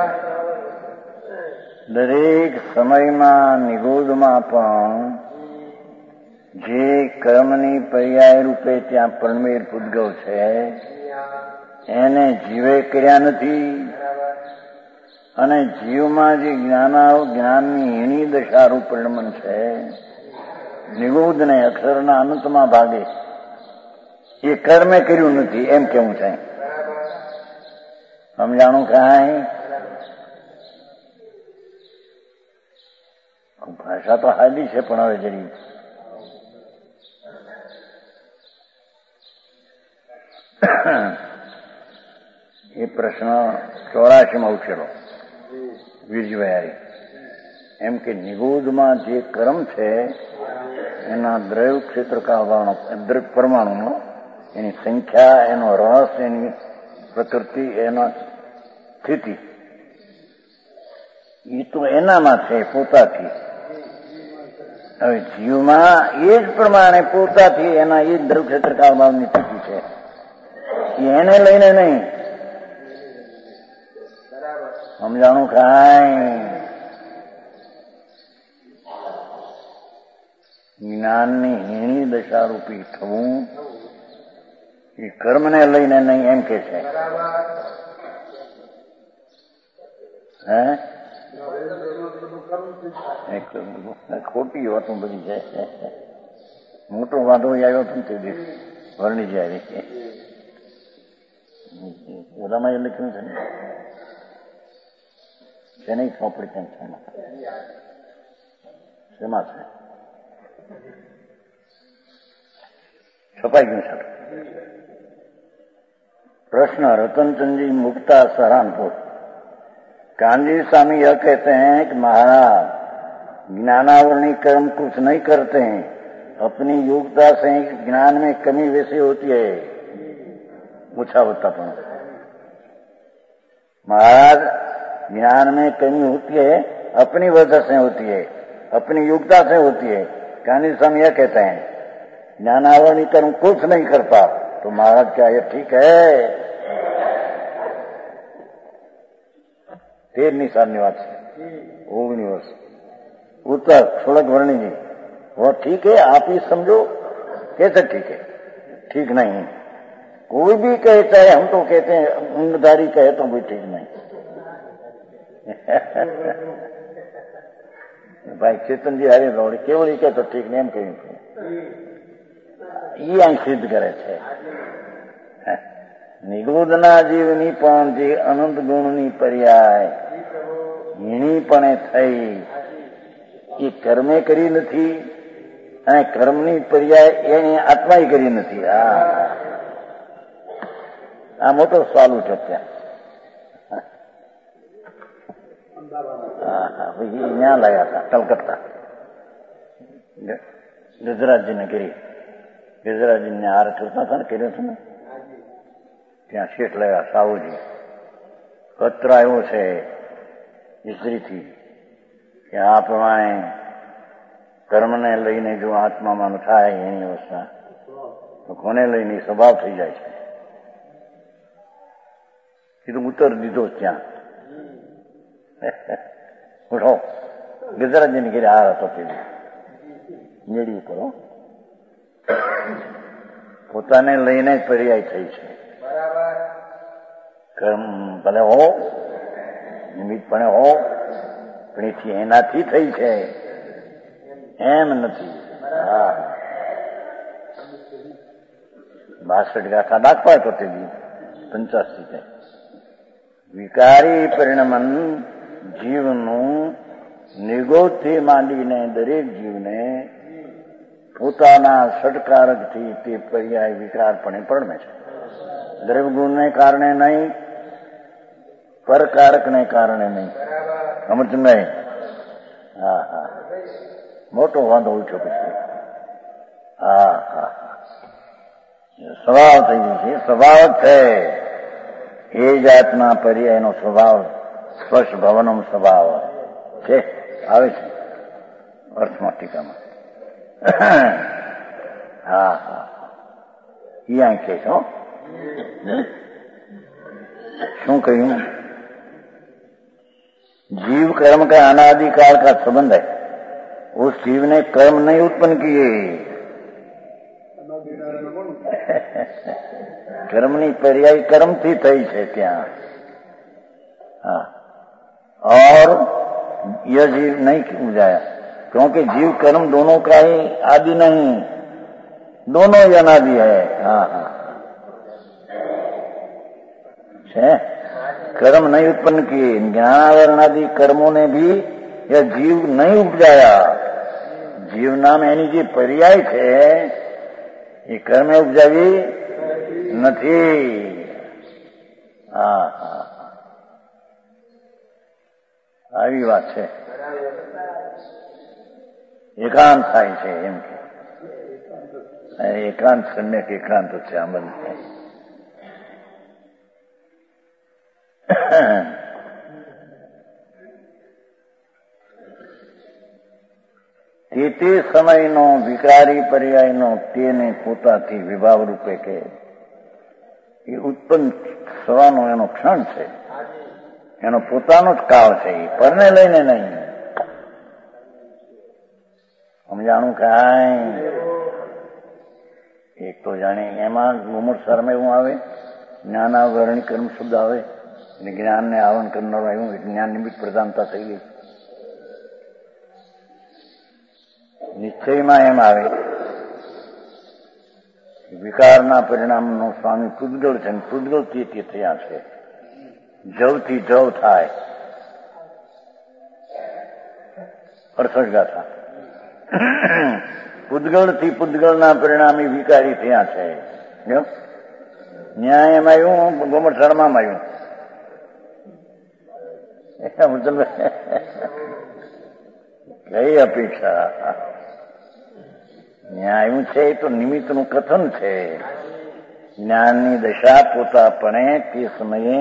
દરેક સમયમાં નિગોદમાં પણ જે કર્મની પર્યાય રૂપે ત્યાં પરમેર પૂતગલ છે એને જીવે કર્યા નથી અને જીવમાં જે જ્ઞાના જ્ઞાનની હીણી દશારૂપ પરિણમન છે નિગોદને અક્ષરના અનંતમાં ભાગે એ કર્મે કર્યું નથી એમ કેવું છે. સમજાણું કાંઈ? ભાષા તો હાદી છે પણ હવે જરી એ પ્રશ્ન ચોરાશીમાં ઉછેરો વીરજીભાઈ એમ કે નિગોદમાં જે કર્મ છે એના દ્રવ્ય ક્ષેત્ર કાળવાનો દ્રવ્ય પરમાણુનો એની સંખ્યા, એનો રસ, એની પ્રકૃતિ, એનો સ્થિતિ એ તો એનામાં છે પોતાથી. હવે જીવમાં એ જ પ્રમાણે પોતાથી એના એ જ દ્રવ્ય ક્ષેત્ર કાળભાવની સ્થિતિ છે. એને લઈને નહીં. સમજાણું કાંઈ? જ્ઞાનની હીણી દશારૂપી થવું એ કર્મને લઈને નહીં એમ કે છે. હે ખોટી વાતો બધી છે. મોટો વાંધો આવ્યો હતો તે દિવસ વર્ણી જાય ઓલામાં એ લખ્યું છે ને તેને ચોપડી કેમ છે શેમાં છે છપાઈ ગયું છે. प्रश्न रतनचंद जी मुक्ता सहारनपुर। कांजी स्वामी यह कहते हैं कि महाराज ज्ञानावरणी कर्म कुछ नहीं करते हैं, अपनी योग्यता से ज्ञान में कमी वैसी होती है। पूछा होता पण महाराज ज्ञान में कमी होती है, अपनी वजह से होती है, अपनी योग्यता से होती है। कांजी स्वामी यह कहते हैं ज्ञानावरणी कर्म कुछ नहीं करता, तो महाराज क्या ये ठीक है? तेरहवीं साल निवास ओगनी वर्ष उत्तर सोलह वर्णी जी वो ठीक है, आप ही समझो। कैसे ठीक है? ठीक नहीं। कोई भी कहता है, हम तो कहते हैं ऊंघधारी कहे तो भी ठीक नहीं। भाई चेतन जी हारे दौड़ी केवल कहे तो ठीक नहीं, एम कह્યું એ અહીં સિદ્ધ કરે છે। નિગોદના જીવની પણ જે અનંત ગુણની પર્યાય હીણીપણે થઈ એ કર્મે કરી નથી અને કર્મની પર્યાય એની આત્માએ કરી નથી। આ આ મોટો સવાલ ઉઠે ત્યાં। ત્યાં લાયા હતા કલકત્તા ગજરાતજીને કરી ગજરાતજીને હાર કરતા હતા ને કર્યો હતો ને ત્યાં શેઠ લાવ્યા સાવુજી। પત્ર આવ્યો છે ઇસ્ત્રીથી કે આ પ્રમાણે કર્મને લઈને જો આત્મામાં થાય એની અવસ્થા તો કોને લઈને સ્વભાવ થઈ જાય છે। કીધું ઉત્તર દીધો ત્યાં. ઉઠો ગજરાજીને ઘેરે આ હતો તે મેળી કરો. પોતાને લઈને જ પર્યાય થઈ છે. કર્મ ભલે હો, નિમિત્તપણે હો, પણ એથી એનાથી થઈ છે એમ નથી. હા, બાસઠ ગાથા દાખવા તો તે પંચાસી થાય. વિકારી પરિણમન જીવનું નિગોદથી માંડીને દરેક જીવને પોતાના ષટકારકથી તે પર્યાય વિકારપણે પરણે છે. દ્રવ્યગુણને કારણે નહીં, પરકારકને કારણે નહીં. સમજ નહીં? હા હા, મોટો વાંધો ઉઠ્યો પછી. હા હા, સ્વભાવ થઈ ગયો છે. સ્વભાવ છે એ જાતના પર્યાયનો સ્વભાવ સ્પર્શ ભવનમ સ્વભાવ છે, આવે છે અર્થમાં ટીકામાં. હા હા, એ આંખે છો. શું કહ્યું? जीव कर्म का अनादिकाल का संबंध है. उस जीव ने कर्म नहीं उत्पन्न किए. कर्मनी पर्याय कर्म थी थई है ત્યાં. हाँ, और यह जीव नहीं उपजाया, क्योंकि जीव कर्म दोनों का ही आदि नहीं, दोनों ही अनादि है. हाँ हाँ, है कर्म नहीं उत्पन्न किए. ज्ञानावरण आदि कर्मों ने भी यह जीव नहीं उपजाया. जीव नाम એની જે પર્યાય છે એ કર્મે ઉપજાવી નથી. હા હા, આવી વાત છે. એકાંત થાય છે એમ કે એકાંત સમ્યક એકાંત છે આમ બધું. તે તે સમયનો વિકારી પર્યાયનો તેને પોતાથી વિભાવ રૂપે કે એ ઉત્પન્ન થવાનો એનો ક્ષણ છે, એનો પોતાનો જ કાળ છે, એ પરને લઈને નહીં. સમજાણું કાંઈ? એક તો જાણે એમાં ગુમુટ શર્મ એવું આવે, જ્ઞાનાવરણી કર્મ શબ્દ આવે અને જ્ઞાનને આવરણ કરનાર આવ્યું, જ્ઞાન નિમિત્ત પ્રધાનતા થઈ ગઈ. નિશ્ચયમાં એમ આવે વિકારના પરિણામનો સ્વામી પૂદગળ છે, પૂદગળથી તે થયા છે. જવથી જવ થાય અડસઠ ગાથા. પૂદગળથી પૂદગળના પરિણામી વિકારી થયા છે. ન્યાય એમ આવ્યું, ગોમટસરમાં આવ્યું. કઈ અપેક્ષા? ન્યાય છે એ તો નિમિત્તનું કથન છે. જ્ઞાનની દશા પોતાપણે તે સમયે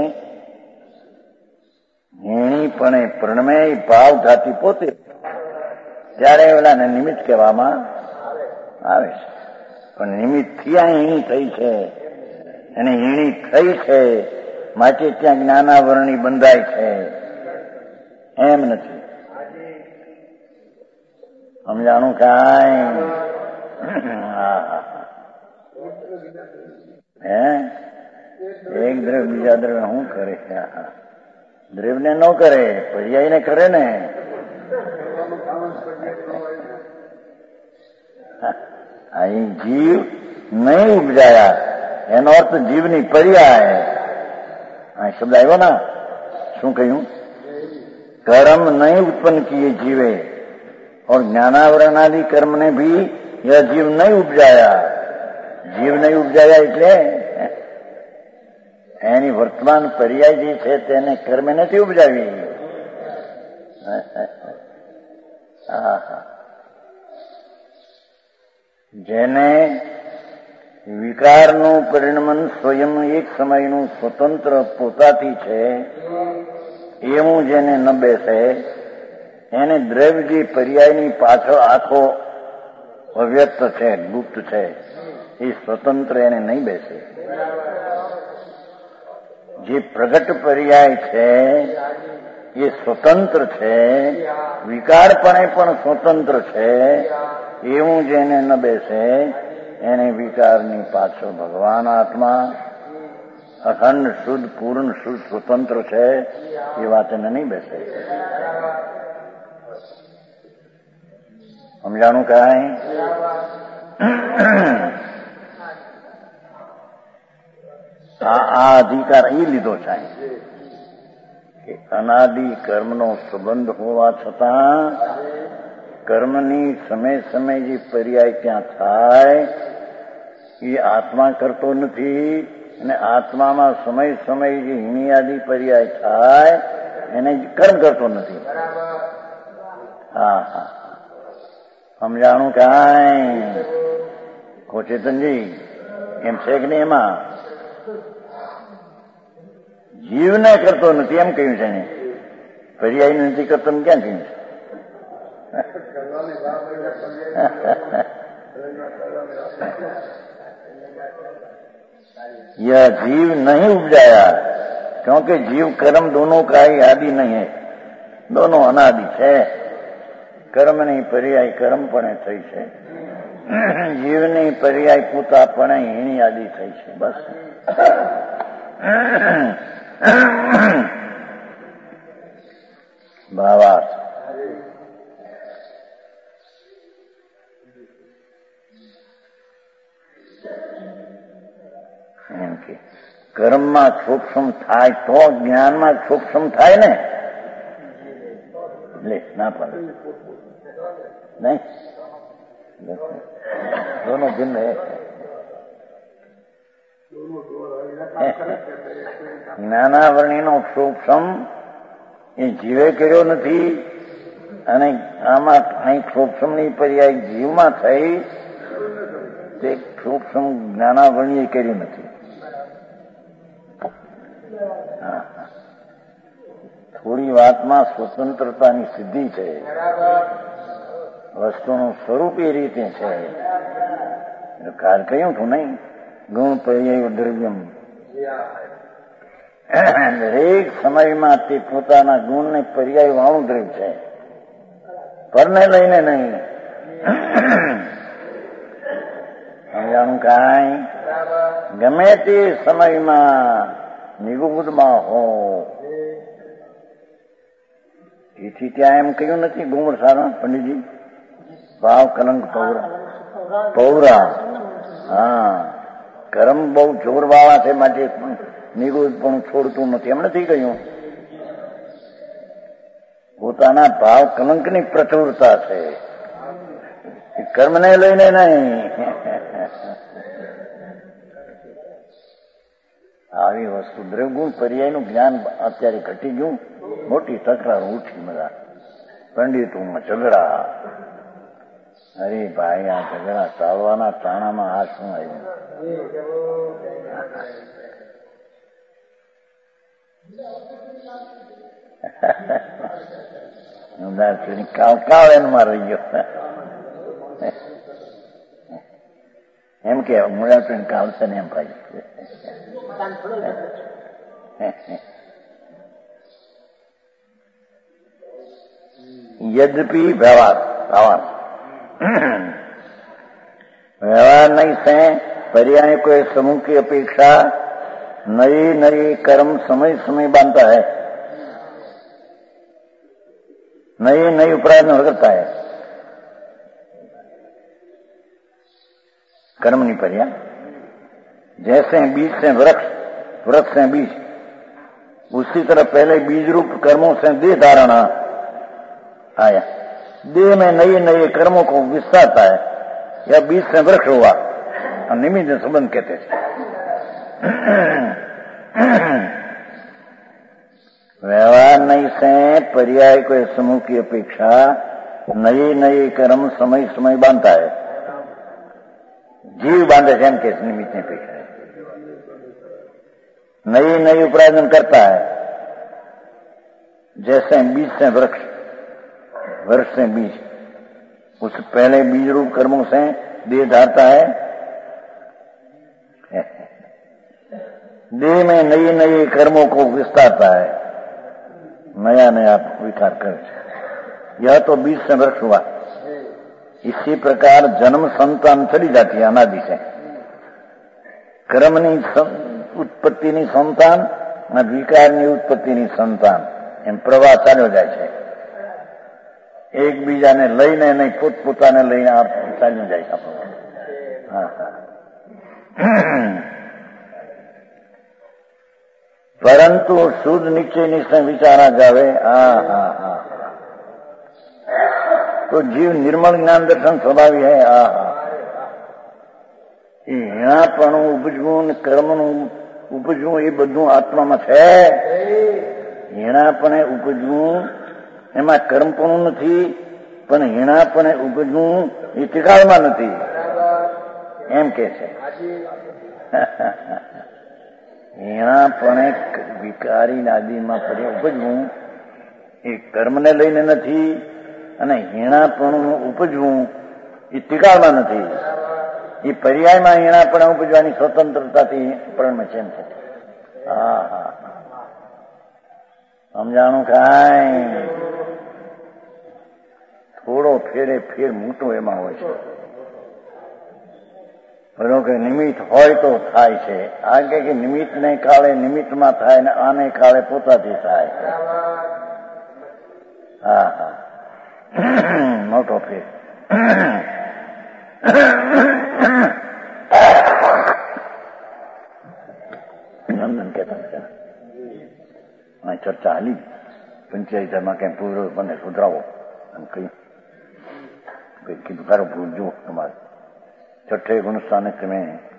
હેણીપણે પ્રણમે ભાવ ધાતી પોતે, ત્યારે ઓલાને નિમિત્ત કહેવામાં આવે છે. પણ નિમિત્ત ત્યાં હીણી થઈ છે અને હીણી થઈ છે માટે ત્યાં જ્ઞાનાવરણી બંધાય છે એમ નથી. સમજાણું કાંઈ? હે એક દ્રવ્ય બીજા દ્રવ્ય શું કરે? દ્રવ્યને ન કરે, પર્યાયને કરે ને. અહીં જીવ નહીં ઉપજાયા એનો અર્થ જીવની પર્યાય. આ શબ્દ આવ્યો ના? શું કહ્યું? कर्म नहीं उत्पन्न किए जीवे और ज्ञानावरण आदि कर्म ने भी यह जीव नहीं उपजाया. जीव नहीं उपजाया એટલે એની વર્તમાન પર્યાય જે છે તેને કર્મે નથી ઉપજાવી. જેને વિકારનું પરિણમન સ્વયં એક સમયનું સ્વતંત્ર પોતાથી છે એવું જેને ન બેસે એને દ્રવ્ય જે પર્યાયની પાછળ આખો અવ્યક્ત છે, ગુપ્ત છે, એ સ્વતંત્ર એને નહીં બેસે. જે પ્રગટ પર્યાય છે એ સ્વતંત્ર છે, વિકારપણે પણ સ્વતંત્ર છે. એવું જેને ન બેસે એને વિકારની પાછળ ભગવાન આત્મા અખંડ શુદ્ધ પૂર્ણ શુદ્ધ સ્વતંત્ર છે એ વાત એને નહીં બેસે. સમજાણું કાંઈ? આ અધિકાર એ લીધો છે કે અનાદિ કર્મનો સંબંધ હોવા છતાં કર્મની સમય સમય જે પર્યાય ત્યાં થાય એ આત્મા કરતો નથી, અને આત્મામાં સમય સમય જે હિમિયાદિ પર્યાય થાય એને કર્મ કરતો નથી. હા હા સમજાણું કાંઈ? કોચેતનજી એમ છે કે નહીં? એમાં જીવને કરતો નથી એમ કહ્યું છે ને, પર્યાય નથી કરતો ક્યાં કહ્યું છે? यह जीव नहीं उपजाया, क्योंकि जीव कर्म दोनों का ही आदि नहीं है, दोनों अनादि है. કર્મની પર્યાય કર્મપણે થઈ છે, જીવની પર્યાય પોતાપણે એની આદિ થઈ છે. બસ ભાવાર્થ. એમ કે કર્મમાં સૂક્ષ્મ થાય તો જ્ઞાનમાં સૂક્ષ્મ થાય ને. લે ના પડે નહીં, દોનો ભિન્ન હે. જ્ઞાનાવરણીનો સૂક્ષ્મ એ જીવે કર્યો નથી, અને આમાં અહીં સૂક્ષ્મની પર્યાય જીવમાં થઈ તે સૂક્ષ્મ જ્ઞાનાવરણીએ કર્યું નથી. થોડી વાતમાં સ્વતંત્રતાની સિદ્ધિ છે, વસ્તુનું સ્વરૂપ એ રીતે છે. કાલ કહ્યું છું નહીં, ગુણ પર્યાય દ્રવ્યમ. દરેક સમયમાં તે પોતાના ગુણને પર્યાય વાળું દ્રવ્ય છે, પરને લઈને નહીં. સમજાણું કાંઈ? ગમે તે સમયમાં નિગુબુદમાં હો. એથી ત્યાં એમ કહ્યું નથી ગુણ સારા પંડિતજી, ભાવ કલંક પૌરા પૌરા. હા, કર્મ બહુ જોરવાળા છે માટે નિગુદ પણ છોડતું નથી એમ નથી કહ્યું. પોતાના ભાવ કલંકની પ્રચુરતા છે, કર્મને લઈને નહીં. આવી વસ્તુ દ્રવગુણ પર્યાયનું જ્ઞાન અત્યારે ઘટી ગયું, મોટી તકરાર ઉઠી. બધા પંડિતોમાં ઝઘડા. અરે ભાઈ, આ ઝઘડા ચાલવાના તાણામાં આ શું આવ્યું? કાવ કાવ એનમાં રહી ગયો. એમ કે મુળા કાવશે ને એમ ભાઈ. यद्यपि व्यवहार व्यवहार व्यवहार नहीं से पर्याय को समूह की अपेक्षा नई नई कर्म समय समय बांधता है, नई नई अपराध में करता है. कर्म नहीं पर्याय जैसे बीज से वृक्ष, वृक्ष से बीज, उसी तरह पहले बीज रूप कर्मों से देह धारणा आया. देह में नए नए कर्मों को विस्तारता है. यह बीज से वृक्ष हुआ और निमित्त संबंध कहते हैं. व्यवहार नहीं से पर्याय को समूह की अपेक्षा नए नए कर्म समय समय बांधता है. जीव बांधे છે એમ કે નિમિત્ત ની અપેક્ષા नई नई उपार्जन करता है. जैसे बीज से वृक्ष, वृक्ष से बीज, उस पहले बीज रूप कर्मों से देह धारता है. देह में नई नई कर्मों को विस्तारता है, नया नया विकार कर। यह तो बीज से वृक्ष हुआ। इसी प्रकार जन्म संतान चली जाती है अनादि से। કર્મની ઉત્પત્તિની સંતાન અને વિકારની ઉત્પત્તિની સંતાન એમ પ્રવાહ ચાલ્યો જાય છે, એકબીજાને લઈને નહીં, પોતપોતાને લઈને ચાલ્યું જાય છે આપણું. હા હા. પરંતુ શુદ્ધ નિશ્ચય નિશ્ચય વિચારા જાવે. હા હા હા. તો જીવ નિર્મળ જ્ઞાન દર્શન સ્વભાવી હૈ. હા હા. એ હીણાપણું ઉપજવું ને કર્મનું ઉપજવું એ બધું આત્મામાં છે. હીણાપણે ઉપજવું એમાં કર્મપણું નથી, પણ હીણાપણે ઉપજવું એ ટીકાળમાં નથી એમ કે છે. હીણાપણે વિકારી આદિમાં ફરી ઉપજવું એ કર્મને લઈને નથી, અને હીણાપણું ઉપજવું એ ટીકાળમાં નથી. એ પર્યાયમાં હીણાપણે ઉપજવાની સ્વતંત્રતાથી પ્રણમે છે. હા હા. સમજાણું કાંઈ થોડો ફેરે ફેર મોટો એમાં હોય છે. બરોબર કે નિમિત્ત હોય તો થાય છે. આ કે નિમિત્તને કાળે નિમિત્તમાં થાય ને આને કાળે પોતાથી થાય. હા હા. મોટો ફેર. નંદન કહેતા ચર્ચા હાલી પંચાયતમાં કઈ પૂર્વ મને સુધરાવો એમ કહ્યું. કીધું તારો ભૂલ જુઓ તમારે છઠ્ઠે ગુણસ્થાને તમે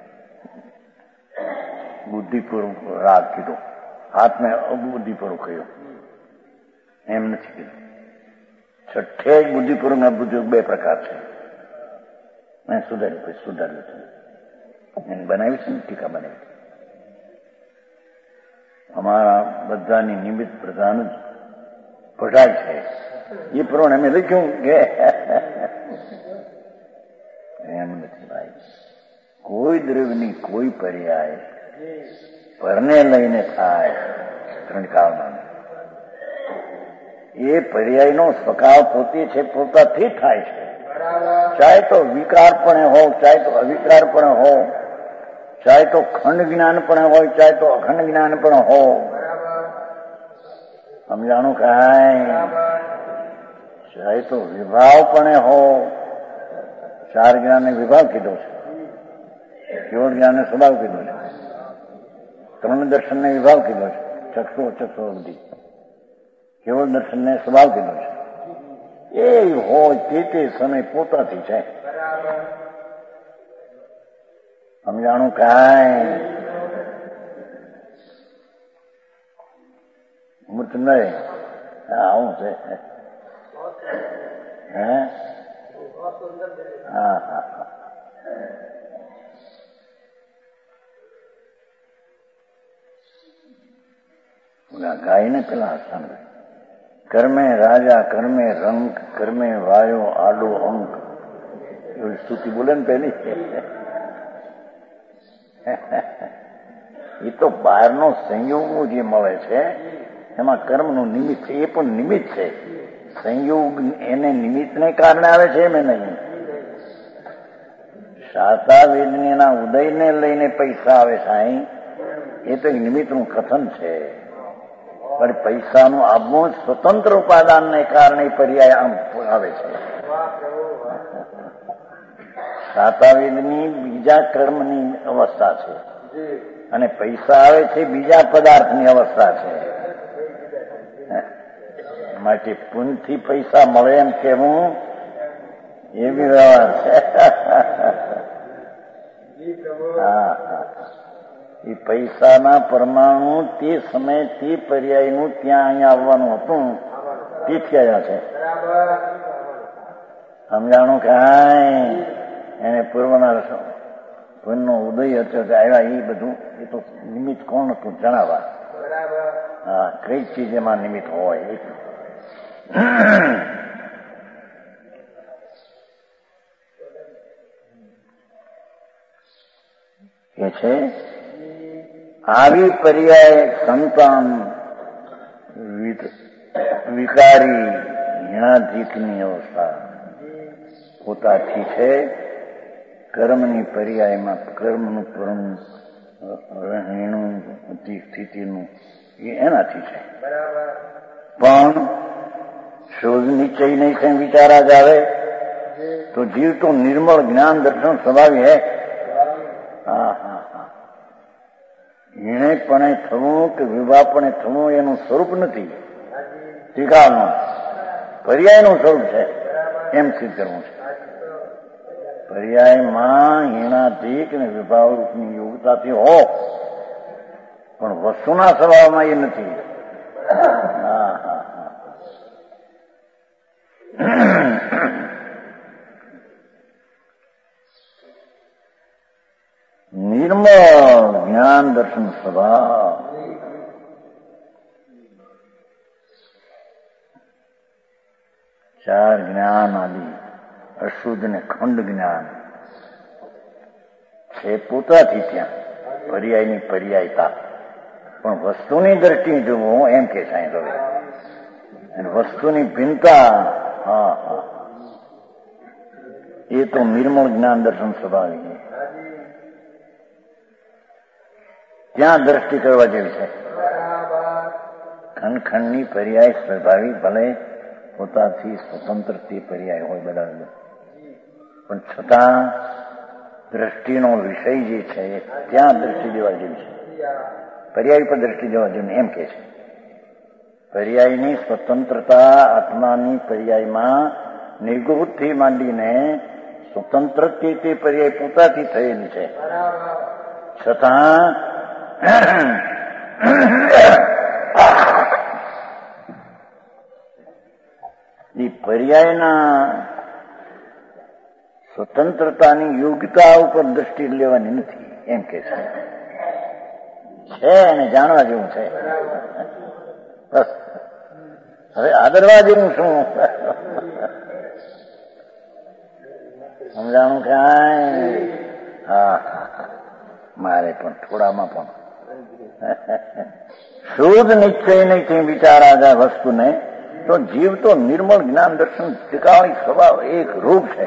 બુદ્ધિપૂર્વક રાગ કીધો, હાથ મેં અબુદ્ધિપૂર્વક કહ્યું એમ નથી કીધું. છઠ્ઠે બુદ્ધિપૂર્વક ને અબુદ્ધિપૂર્વક બે પ્રકાર છે. મેં સુધાર્યું પછી સુધાર્યું છે એને બનાવી છે ને ટીકા બનાવી. અમારા બધાની નિમિત્ત પ્રધાન જ પઢાય છે એ પ્રમાણે અમે લખ્યું કે એમ નથી ભાઈ. કોઈ દ્રવ્યની કોઈ પર્યાય પરને લઈને થાય ત્રણકાળમાં. એ પર્યાયનો સ્વભાવ પોતે છે, પોતાથી થાય છે. ચાહે તો વિકારપણે હો, ચાહે તો અવિકારપણે હો, ચાહે તો ખંડ જ્ઞાન પણ હોય, ચાહે તો અખંડ જ્ઞાન પણ હો. સમજાણું કાંઈ? ચાહે તો વિભાવ પણ હો. ચાર જ્ઞાનને વિભાવ કીધો છે, કેવળ જ્ઞાનને સ્વભાવ કીધો છે, ત્રણ દર્શનને વિભાવ કીધો છે, ચક્ષુ અચક્ષુ બધી કેવળ દર્શનને સ્વભાવ કીધો છે. એ હોય તે તે સમય પોતાથી છે. સમજાણું કાંઈ? મૂર્ત નહીં. આવું છે. હે હા હા હા. ગાય ને પેલા સાંભળે. કર્મે રાજા કર્મે રંગ કર્મે વાયો આડો અંક એવી સ્તુતિ બોલે ને પેલી. એ તો બહારનો સંયોગ જે મળે છે એમાં કર્મનું નિમિત્ત છે, એ પણ નિમિત્ત છે. સંયોગ એને નિમિત્તને કારણે આવે છે એમ નહીં. શાસ્ત્રા વેદના ઉદયને લઈને પૈસા આવે સાંઈ, એ તો નિમિત્તનું કથન છે. પણ પૈસાનું આવવું સ્વતંત્ર ઉપાદાનને કારણે પર્યાય આમ આવે છે. શાસ્ત્રાવેદની બીજા કર્મની અવસ્થા છે અને પૈસા આવે છે બીજા પદાર્થની અવસ્થા છે. માટે પુણ્યથી પૈસા મળે એમ કેવું એ બી વ્યવહાર છે. હા હા. એ પૈસાના પરમાણુ તે સમય તે પર્યાયનું ત્યાં અહીંયા આવવાનું હતું તેથી આવ્યા છે. સમજાણું કાંઈ? એને પૂર્વના પુણ્યનો ઉદય હતો આવ્યા એ બધું એ તો નિમિત્ત કોણ હતું જણાવવા. હા, કઈ ચીજ એમાં નિમિત્ત હોય એ કે છે. આવી પર્યાય સંતાન વિકારી હિણાધીકની અવસ્થા પોતાથી છે. કર્મની પર્યાયમાં કર્મનું પરમ હીણું સ્થિતિનું એ એનાથી છે. પણ શોધ નિશ્ચય નહીં છે વિચારા જ આવે તો જીવ તો નિર્મળ જ્ઞાન દર્શન સ્વભાવી હે. હા હા હા હીણેપણે થવું કે વિવાહપણે થવું એનું સ્વરૂપ નથી. ટીકામાં પર્યાયનું સ્વરૂપ છે એમ સિદ્ધ કરવું છે. પર્યાયમાં હીણાધિક અને વિભાવ રૂપની યોગતાથી હો પણ વસ્તુના સ્વભાવમાં એ નથી. હા હા હા નિર્મળ જ્ઞાન દર્શન સ્વભાવ ચાર જ્ઞાન આદિ અશુદ્ધ ને ખંડ જ્ઞાન છે પોતાથી ત્યાં પર્યાયની પર્યાયતા પણ વસ્તુની દ્રષ્ટિએ જોવું એમ કે સાંઈ રવે અને વસ્તુની ભિન્નતા હા હા એ તો નિર્મળ જ્ઞાન દર્શન સ્વભાવી છે. ત્યાં દ્રષ્ટિ કરવા જેવી છે. ખંડ ખંડની પર્યાય સ્વભાવી ભલે પોતાથી સ્વતંત્ર તે પર્યાય હોય બધા પણ છતાં દ્રષ્ટિનો વિષય જે છે ત્યાં દ્રષ્ટિ દેવા જેવી છે. પર્યાય પર દ્રષ્ટિ દેવા જેવી એમ કે છે. પર્યાયની સ્વતંત્રતા આત્માની પર્યાયમાં નિવૃત્તિથી માંડીને સ્વતંત્ર તે પર્યાય પોતાથી થયેલી છે. છતાં એ પર્યાયના સ્વતંત્રતાની યોગ્યતા ઉપર દ્રષ્ટિ લેવાની નથી એમ કે છે. છે અને જાણવા જેવું છે. બસ હવે આદરવા જેવું શું સમજાણું કાંઈ? હા મારે પણ થોડામાં પણ શુદ્ધ નિશ્ચય નહીં વિચારા જાય વસ્તુને તો જીવ તો નિર્મળ જ્ઞાન દર્શન ટીકાણી સ્વભાવ એક રૂપ છે.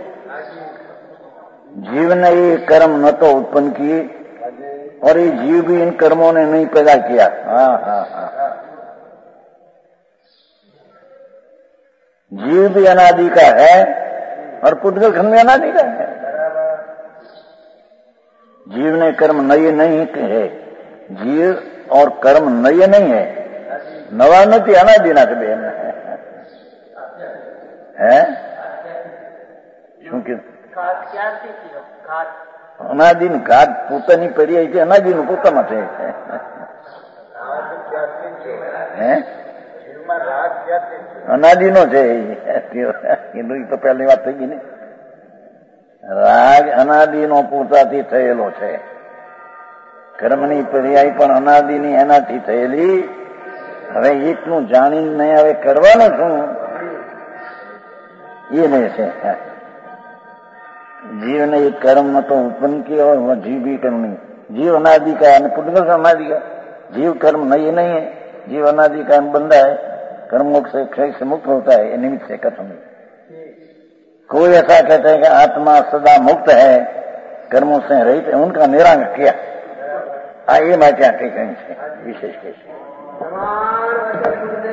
जीवने ये कर्म न तो उत्पन्न किए और ये जीव भी इन कर्मों ने नहीं पैदा किया. हाँ हाँ हाँ जीव भी अनादि का है और पुद्गल खंड में अनादि का है. जीव ने कर्म नए नहीं है. जीव और कर्म नए नहीं है. नवा नहीं अनादि ना थे बेन है શું કીધું? અનાદિ ઘાત પોતાની પર્યાય છે. અનાદિ નું પોતામાં છે. અનાદિ નો છે એનું તો પહેલી વાત થઈ ગઈ ને. રાગ અનાદિ નો પોતાથી થયેલો છે. કર્મની પર્યાય પણ અનાદિની એનાથી થયેલી. હવે એકનું જાણીને હવે કરવાનું શું એ નહીં છે. जीव ने ये कर्म न तो उत्पन्न किया और वह जीव भी कर्म नहीं. जीव अनादि का है, पुद्गल अनादि का. जीव कर्म नहीं नहीं है. जीव अनादि का बंदा है. कर्म मोक्ष से क्षय से मुक्त होता है. ये निमित्त से कथन है. कोई ऐसा कहते हैं कि आत्मा सदा मुक्त है, कर्मों से रहित है, उनका निरांग किया. आ ये मैं क्या कहीं से विशेष कैसे